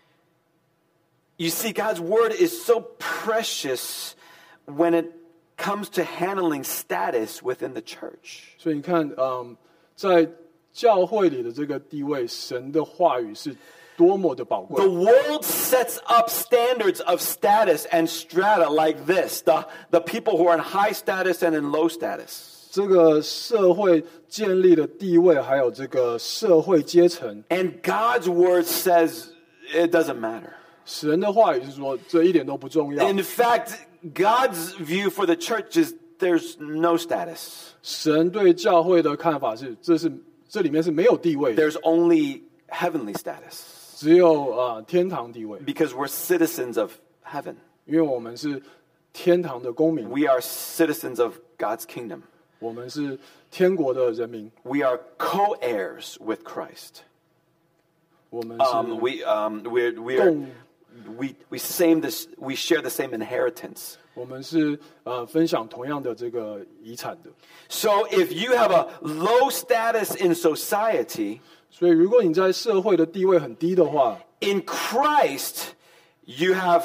You see, God's word is so precious when it comes to handling status within the church. 所以你看，嗯，在教会里的这个地位，神的话语是多么的宝贵。 The world sets up standards of status and strata like this, the, the people who are in high status and in low status. 这个社会建立的地位，还有这个社会阶层， And God's word says it doesn't matter. 神的话语是说，这一点都不重要。 In fact, God's view for the church is there's no status. 神对教会的看法是，这是这里面是没有地位的， There's only heavenly status 只有呃天堂地位， because we're citizens of heaven. 因为我们是天堂的公民， We are citizens of God's kingdom. 我们是天国的人民， We are co-heirs with Christ. 我们 Um, 是 we um, we're, we're, 共 we we same this we share the same inheritance. 我们是呃分享同样的这个遗产的。 So if you have a low status in society, 所以，如果你在社会的地位很低的话， in Christ you have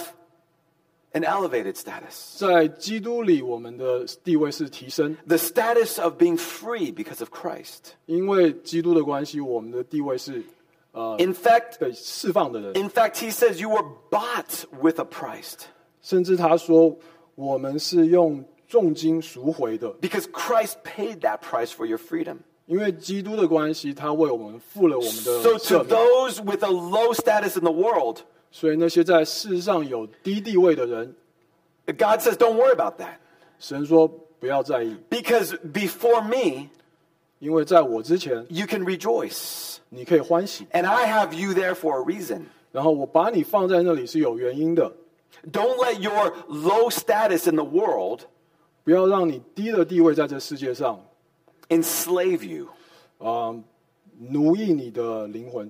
an elevated status. 在基督里，我们的地位是提升， The status of being free because of Christ. 因为基督的关系，我们的地位是呃 In fact, 被释放的人。 in fact, he says you were bought with a price 甚至他说，我们是用重金赎回的， because Christ paid that price for your freedom. 因为基督的关系，他为我们付了我们的 So 赦 to 免。 those with a low status in the world, 所以那些在世上有低地位的人， God says don't worry about that 神说不要在意， because before me 因为在我之前， you can rejoice 你可以欢喜， and I have you there for a reason. 然后我把你放在那里是有原因的， Don't let your low status in the world 不要让你低的地位在这世界上 enslave you. 啊、奴役你的灵魂，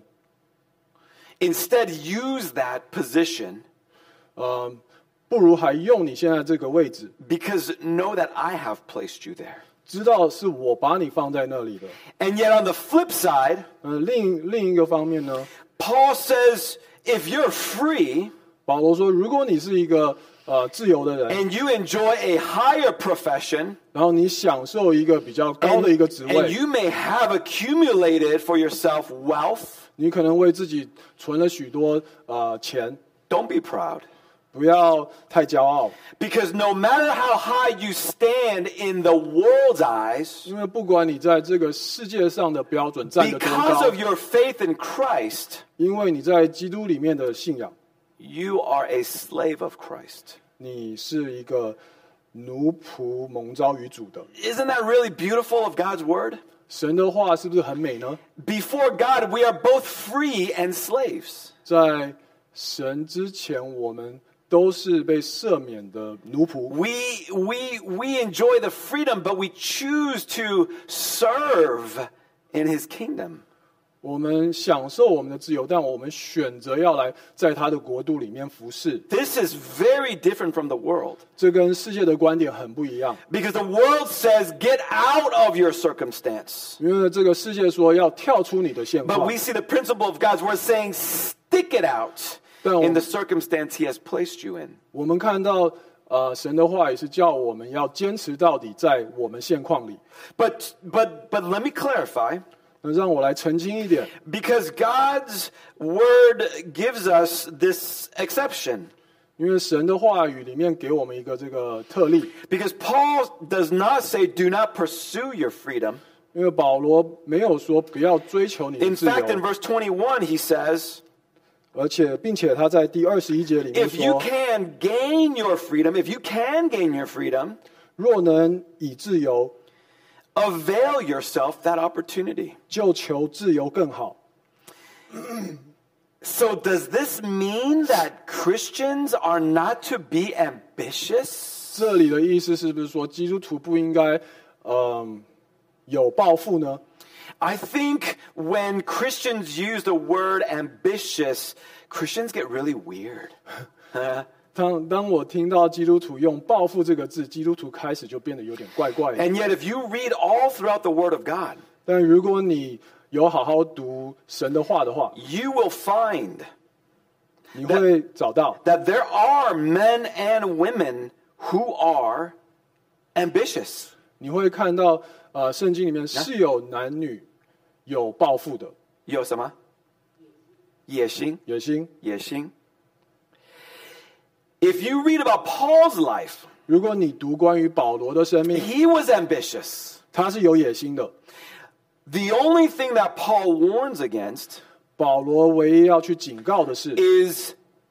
Instead, use that position 呃，不如还用你现在这个位置， because know that I have placed you there. 知道是我把你放在那里的。 And yet on the flip side, 呃，另另一个方面呢， Paul says if you're free 保罗说，如果你是一个呃自由的人， and you enjoy a higher profession, 然后你享受一个比较高 and, 的一个职 and 位， you may have accumulated for yourself wealth, 你可能为自己存了许多呃钱， don't be proud. 不要太骄傲， Because no matter how high you stand in the world's eyes, 因为不管你在这个世界上的标准站得多 because 高 of，your faith in Christ, 因为你在基督里面的信仰， you are a slave of Christ. 你是一个奴仆蒙召于主的。 Isn't that really beautiful of God's word? 神的话是不是很美呢？ Before God, we are both free and slaves. 在神之前，我们都是被赦免的奴仆。 We, we, we enjoy the freedom, but we choose to serve in his kingdom. 我们享受我们的自由，但我们选择要来在他的国度里面服侍。 This is very different from the world. 这跟世界的观点很不一样， Because the world says, get out of your circumstance. 因为这个世界说要跳出你的现 But 况 we，see the principle of God's word saying, stick it out in the circumstance he has placed you in. 我们看到呃神的话语是叫我们要坚持到底在我们现况里。 But, but, but let me clarify. 那让我来澄清一点， Because God's word gives us this exception. 因为神的话语里面给我们一个这个特例。 Because Paul does not say, do not pursue your freedom. 因为保罗没有说不要追求你的 In 自由， fact, in verse twenty-one, he says, 而且并且他在第二十一节里面 if you 说， can gain your freedom, if you can gain your freedom, 若能以自由， avail yourself that opportunity. 就求自由更好。 So does this mean that Christians are not to be ambitious? 这里的意思是不是说基督徒不应该，嗯，有抱负呢？ I think when Christians use the word ambitious, Christians get really weird. 当当我听到基督徒用抱负这个字，基督徒开始就变得有点怪怪的。 And yet, if you read all throughout the Word of God, 但如果你有好好读神的话的话， you will find 你会找到 that there are men and women who are ambitious. 你会看到，呃，圣经里面是有男女有抱负的有什么？野心， 野心。 野心。If you read about Paul's life, 如果你读关于保罗的生命， he was ambitious. 他是有野心的。 The only thing that Paul warns against 保罗唯一要去警告的是， is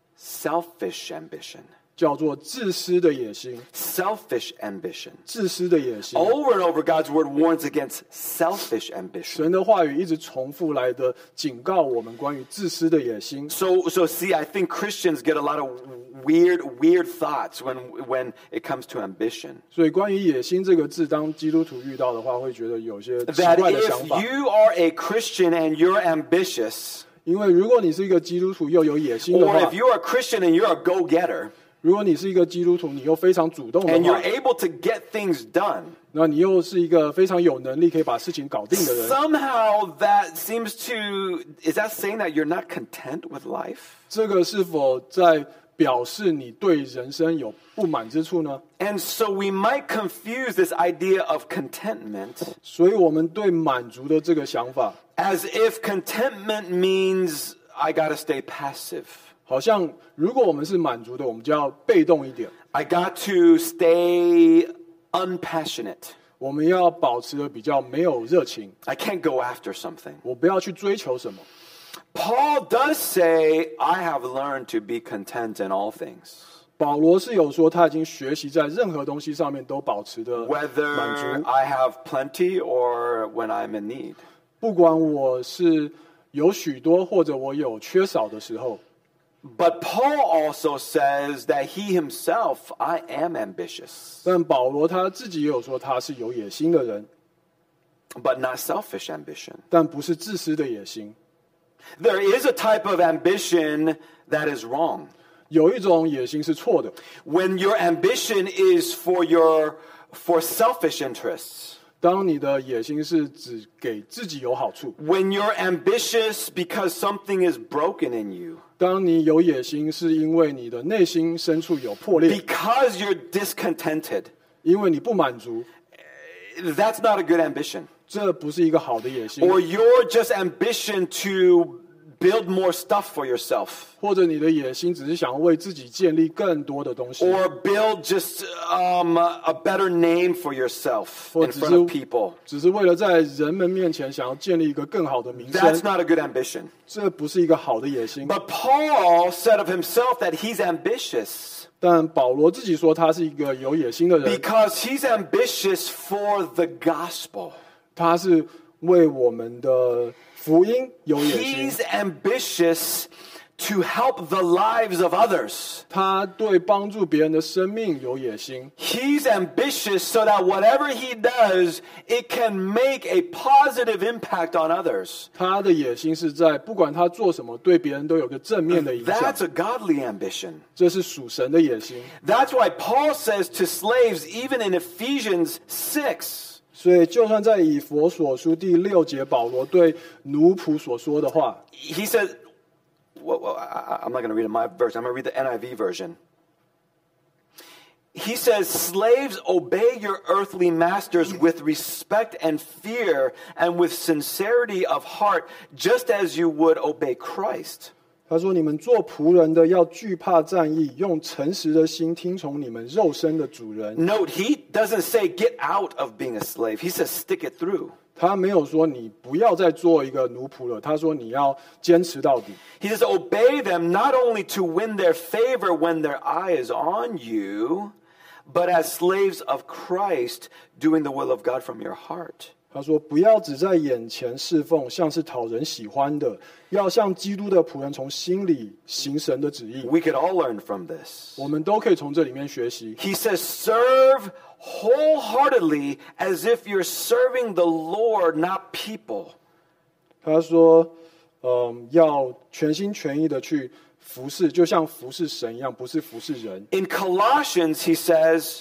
selfish ambition. 叫做自私的野心。 Selfish ambition. 自私的野心。 Over and over, God's word warns against selfish ambition. 神的话语一直重复来的警告我们关于自私的野心。 So, so see, I think Christians get a lot of weird, weird thoughts when, when it comes to ambition. 所以关于野心这个字，当基督徒遇到的话，会觉得有些奇 That 怪的想 if 法。 you are a Christian and you're ambitious, 因为如果你是一个基督徒又有野心的 or 话 if，you're a Christian and you're a go-getter, 如果你是一个基督徒，你又非常主动的 and you're 话， able to get things done, 那你又是一个非常有能力可以把事情搞定的人， somehow that seems to, is that saying that you're not content with life? 这个是否在表示你对人生有不满之处呢？ And so we might confuse this idea of contentment 所以我们对满足的这个想法， as if contentment means I gotta stay passive. 好像如果我们是满足的，我们就要被动一点， I got to stay unpassionate. 我们要保持的比较没有热情， I can't go after something. 我不要去追求什么。 Paul does say, I have learned to be content in all things. 保罗是有说他已经学习在任何东西上面都保持的满 Whether 足， I have plenty or when I'm in need. 不管我是有许多或者我有缺少的时候。 But Paul also says that he himself, I am ambitious, 但保罗他自己也有说他是有野心的人， but not selfish ambition. 但不是自私的野心。 There is a type of ambition that is wrong. 有一种野心是错的， When your ambition is for your for selfish interests. 当你的野心是只给自己有好处， When you're ambitious because something is broken in you. 当你有野心是因为你的内心深处有破裂， Because you're discontented. 因为你不满足， That's not a good ambition. 这不是一个好的野心。 Or you're just ambition to build more stuff for yourself. 或者你的野心只是想要为自己建立更多的东西， Or build just um, a better name for yourself 或 in 只 front of 是 people. 只是为了在人们面前想要建立一个更好的名 That's 声， not a good ambition. 这不是一个好的野心。 But Paul said of himself that he's ambitious 但保罗自己说他是一个有野心的人， because he's ambitious for the gospel. 他是为我们的福音有野心 He's，ambitious to help the lives of others. 他对帮助别人的生命有野心。 He's ambitious so that whatever he does, it can make a positive impact on others. 他的野心是在不管他做什么，对别人都有个正面的影响。 That's a godly ambition. 这是属神的野心。 That's why Paul says to slaves, even in Ephesians six, 所以，就算在以弗所书第六节，保罗对奴仆所说的话， he says, well, well, I, I'm not going to read my version. I'm going to read the N I V version. He says, slaves, obey your earthly masters with respect and fear and with sincerity of heart, just as you would obey Christ. 他说：“你们做仆人的要惧怕战役，用诚实的心听从你们肉身的主人。” Note, he doesn't say get out of being a slave. He says stick it through. 他没有说你不要再做一个奴仆了，他说你要坚持到底。 He says obey them not only to win their favor when their eye is on you, but as slaves of Christ, doing the will of God from your heart. 他说：“不要只在眼前侍奉，像是讨人喜欢的，要像基督的仆人，从心里行神的旨意。” We could all learn from this. 我们都可以从这里面学习。 He says, serve wholeheartedly as if you're serving the Lord, not people. 他说：“嗯，要全心全意的去服侍，就像服侍神一样，不是服侍人。” In Colossians, he says,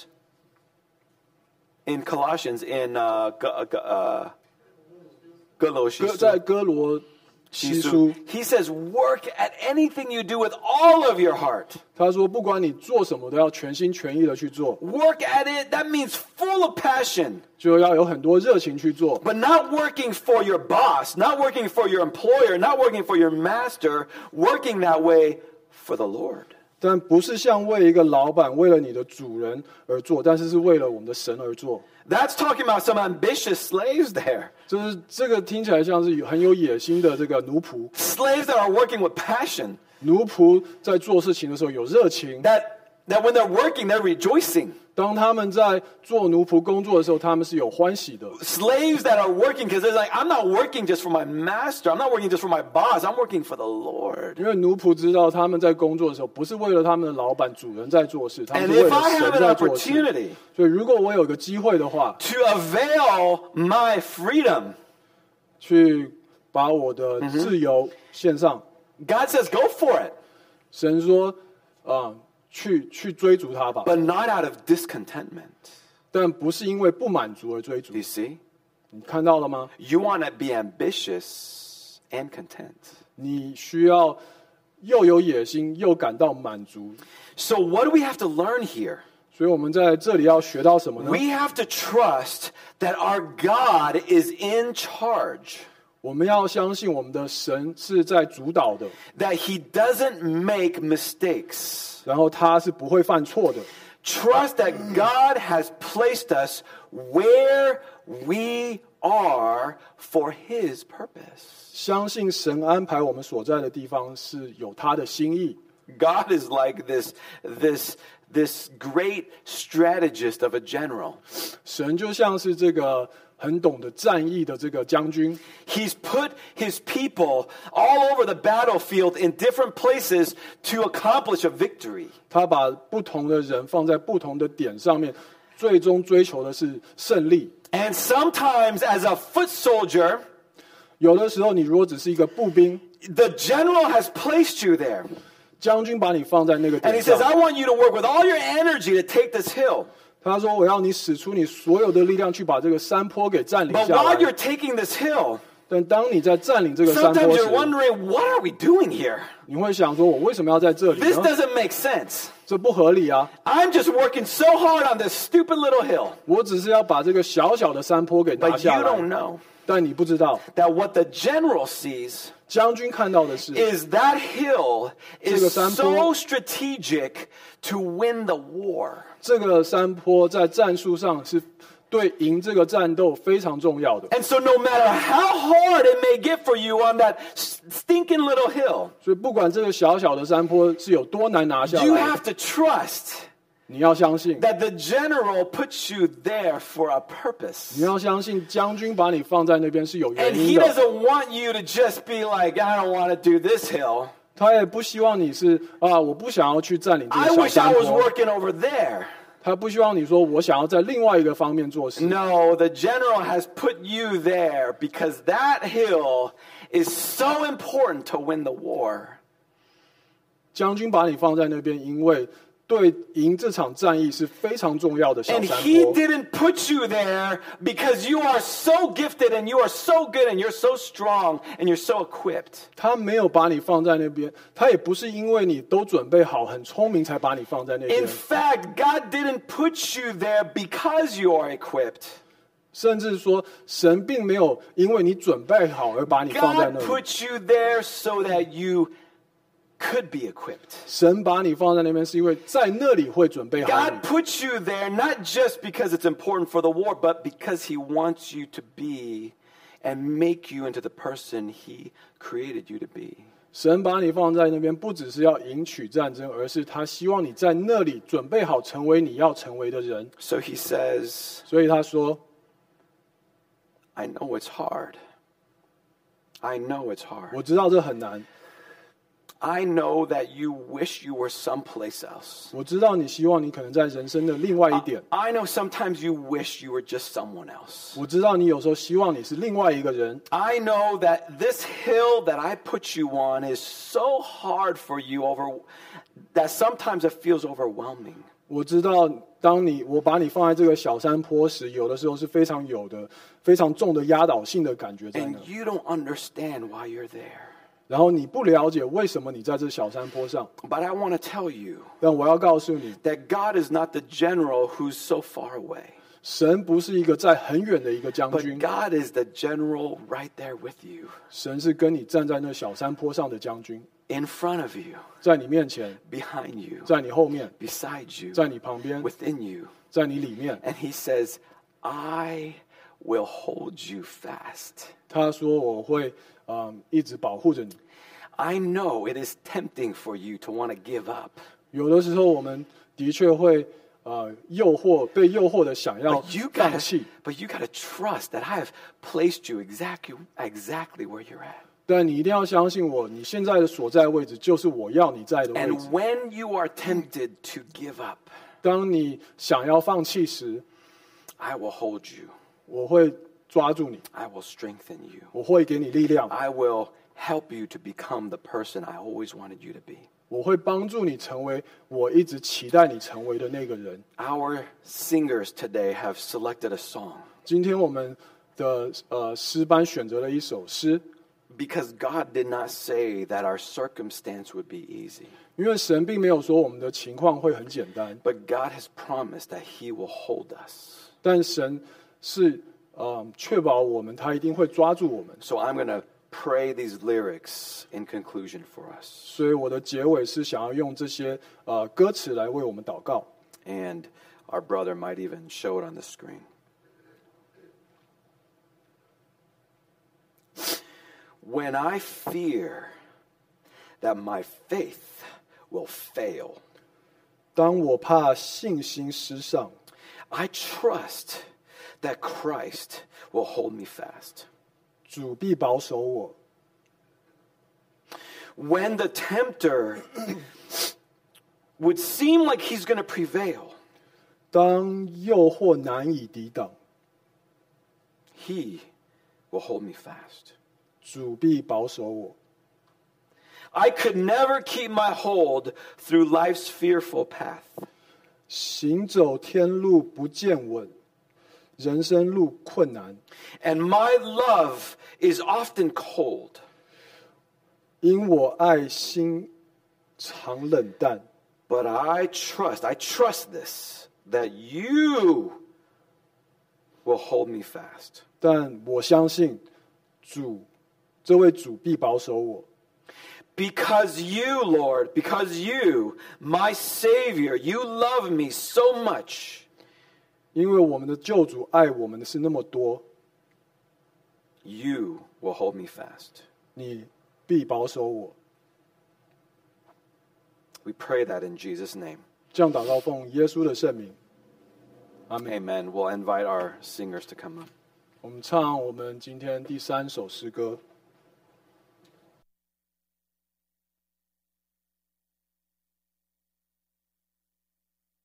in Colossians, in uh, G- G- uh, 哥 Galatians, 在哥罗西书， he says, work at anything you do with all of your heart. 他说：“不管你做什么，都要全心全意的去做， Work at it, that means full of passion. 就要有很多热情去做。 But not working for your boss, not working for your employer, not working for your master, working that way for the Lord. 但不是像为一个老板、为了你的主人而做，但是是为了我们的神而做。 That's talking about some ambitious slaves there. 就是这个听起来像是有很有野心的这个奴仆。 Slaves that are working with passion. 奴仆在做事情的时候有热情， That, that when they're working, they're rejoicing. 当他们在做奴仆工作的时候，他们是有欢喜的。 Slaves that are working because they're like, I'm not working just for my master. I'm not working just for my boss. I'm working for the Lord. 因为奴仆知道他们在工作的时候，不是为了他们的老板、主人在做事，他们 And 是为 if 了 I 神 have an 在做事。 opportunity 所以，如果我有个机会的话， to avail my freedom, 去把我的自由献上， God says, go for it, 神说：“啊、去去追逐他吧。” but not out of discontentment. 但不是因为不满足而追逐 Do。you see? 你看到了吗？ You want to be ambitious and content. 你需要又有野心，又感到满足。 So what do we have to learn here? 所以我们在这里要学到什么呢？ We have to trust that our God is in charge, 我们要相信我们的神是在主导的， that He doesn't make mistakes. 然后他是不会犯错的。 Trust that God has placed us where we are for His purpose. 相信神安排我们所在的地方是有他的心意。 God is like this, this, this great strategist of a general. 神就像是这个很懂得战役的这个将军， He's put His people all over the battlefield in different places to accomplish a victory. 他把不同的人放在不同的点上面，最终追求的是胜利。 And sometimes as a foot soldier, 有的时候，你如果只是一个步兵， the general has placed you there. 将军把你放在那个 And 点 he says, 上， I want you to work with all your energy to take this hill. 他说：“我要你使出你所有的力量去把这个山坡给占领 But 下 while 来。 you're taking this hill, 但当你在占领这个山坡 sometimes 时 you're，wondering, what are we doing here? 你会想说：我为什么要在这里 This 呢？ doesn't make sense. 这不合理啊！ I'm just working so hard on this stupid little hill. 我只是要把这个小小的山坡给拿 But you 下 don't 来， know 但你不知道， that what the general sees 将军看到的是， is that hill 这个 is 山坡 so strategic to win the war. 这个山坡在战术上是对赢这个战斗非常重要的。 And so no matter how hard it may get for you on that stinking little hill, 所以不管这个小小的山坡是有多难拿下 you 来， have to trust 你要相信， that the general puts you there for a 你 purpose. 要相信将军把你放在那边是有 And 原 he 因的。 doesn't want you to just be like, I don't want to do this hill. 他也不希望你是啊，我不想要去占领这 I 个小 wish 山 I was 坡。 working over there. 他不希望你说我想要在另外一个方面做事。 No, the general has put you there because that hill is so important to win the war. 将军把你放在那边，因为对赢这场战役是非常重要的小 And 山 he 坡。 didn't put you there because you are so gifted and you are so good and you're so strong and you're so equipped. 他没有把你放在那边，他也不是因为你都准备好、很聪明才把你放在那边 In。fact, God didn't put you there because you are equipped. 甚至说，神并没有因为你准备好而把你放在 God 那里。 put you there so that you could be equipped. 神把你放在那边，是因为在那里会准备好你 God。puts you there not just because it's important for the war, but because He wants you to be and make you into the person He created you to be. 神把你放在那边，不只是要赢取战争，而是他希望你在那里准备好成为你要成为的人。 So He says, 所以他说 I know it's hard. I know it's：“ hard. 我知道这很难， I know that you wish you were someplace else. 我知道你希望你可能在人生的另外一点， I know sometimes you wish you were just someone else. 我知道你有时候希望你是另外一个人。 I know that this hill that I put you on is so hard for you over that sometimes it feels overwhelming. 我知道，当你我把你放在这个小山坡时，有的时候是非常有的、非常重的压倒性的感觉在那 And。you don't understand why you're there. 然后你不了解为什么你在这小山坡上， But I want to tell you 但我要告诉你， that God is not the general who's so far away. 神不是一个在很远的一个将 But 军， God is the general right there with you, 神是跟你站在那小山坡上的将军， in front of you, 在你面前， behind you, 在你后面， beside you, 在你旁边， within you. 在你里面。 And He says, I will hold you fast. 他说：“我会嗯一直保护着你。 I know it is tempting for you to want to give up. ” 有的时候，我们的确会呃诱惑，被诱惑的想要 But you 放 gotta, 弃。 but you gotta trust that I have placed you exactly, exactly where you're at. 但你一定要相信我，你现在的所在位置就是我要你在的位 And 置。 when you are tempted to give up, 当你想要放弃时， I will hold you. 我会抓住你， I will strengthen you. 我会给你力量， I will help you to become the person I always wanted you to be. 我会帮助你成为我一直期待你成为的那个人。 Our singers today have selected a song 今天我们的呃诗班选择了一首诗， because God did not say that our circumstance would be easy. 因为神并没有说我们的情况会很简单， But God has promised that He will hold us. 但神是呃确保我们，他一定会抓住我们。 So I'm going to pray these lyrics in conclusion for us. 所以我的结尾是想要用这些呃歌词来为我们祷告。 And our brother might even show it on the screen. When I fear that my faith will fail, 当我怕信心失丧， I trust that Christ will hold me fast. 主必保守我。 When the tempter would seem like he's going to prevail, 当诱惑难以抵挡， He will hold me fast. 主必保守我。 I could never keep my hold through life's fearful path. 行走天路不见稳，人生路困难， And my love is often cold. 因我爱心常冷淡。 But I trust, I trust this, that you will hold me fast. 但我相信主，这位主必保守我。 Because you, Lord, because you, my Savior, you love me so much. 因为我们的救主爱我们的是那么多， You will hold me fast. 你必保守我。 We pray that in Jesus' name. 这样祷告奉耶稣的圣名，阿门。 Amen. We'll invite our singers to come up. 我们唱我们今天第三首诗歌。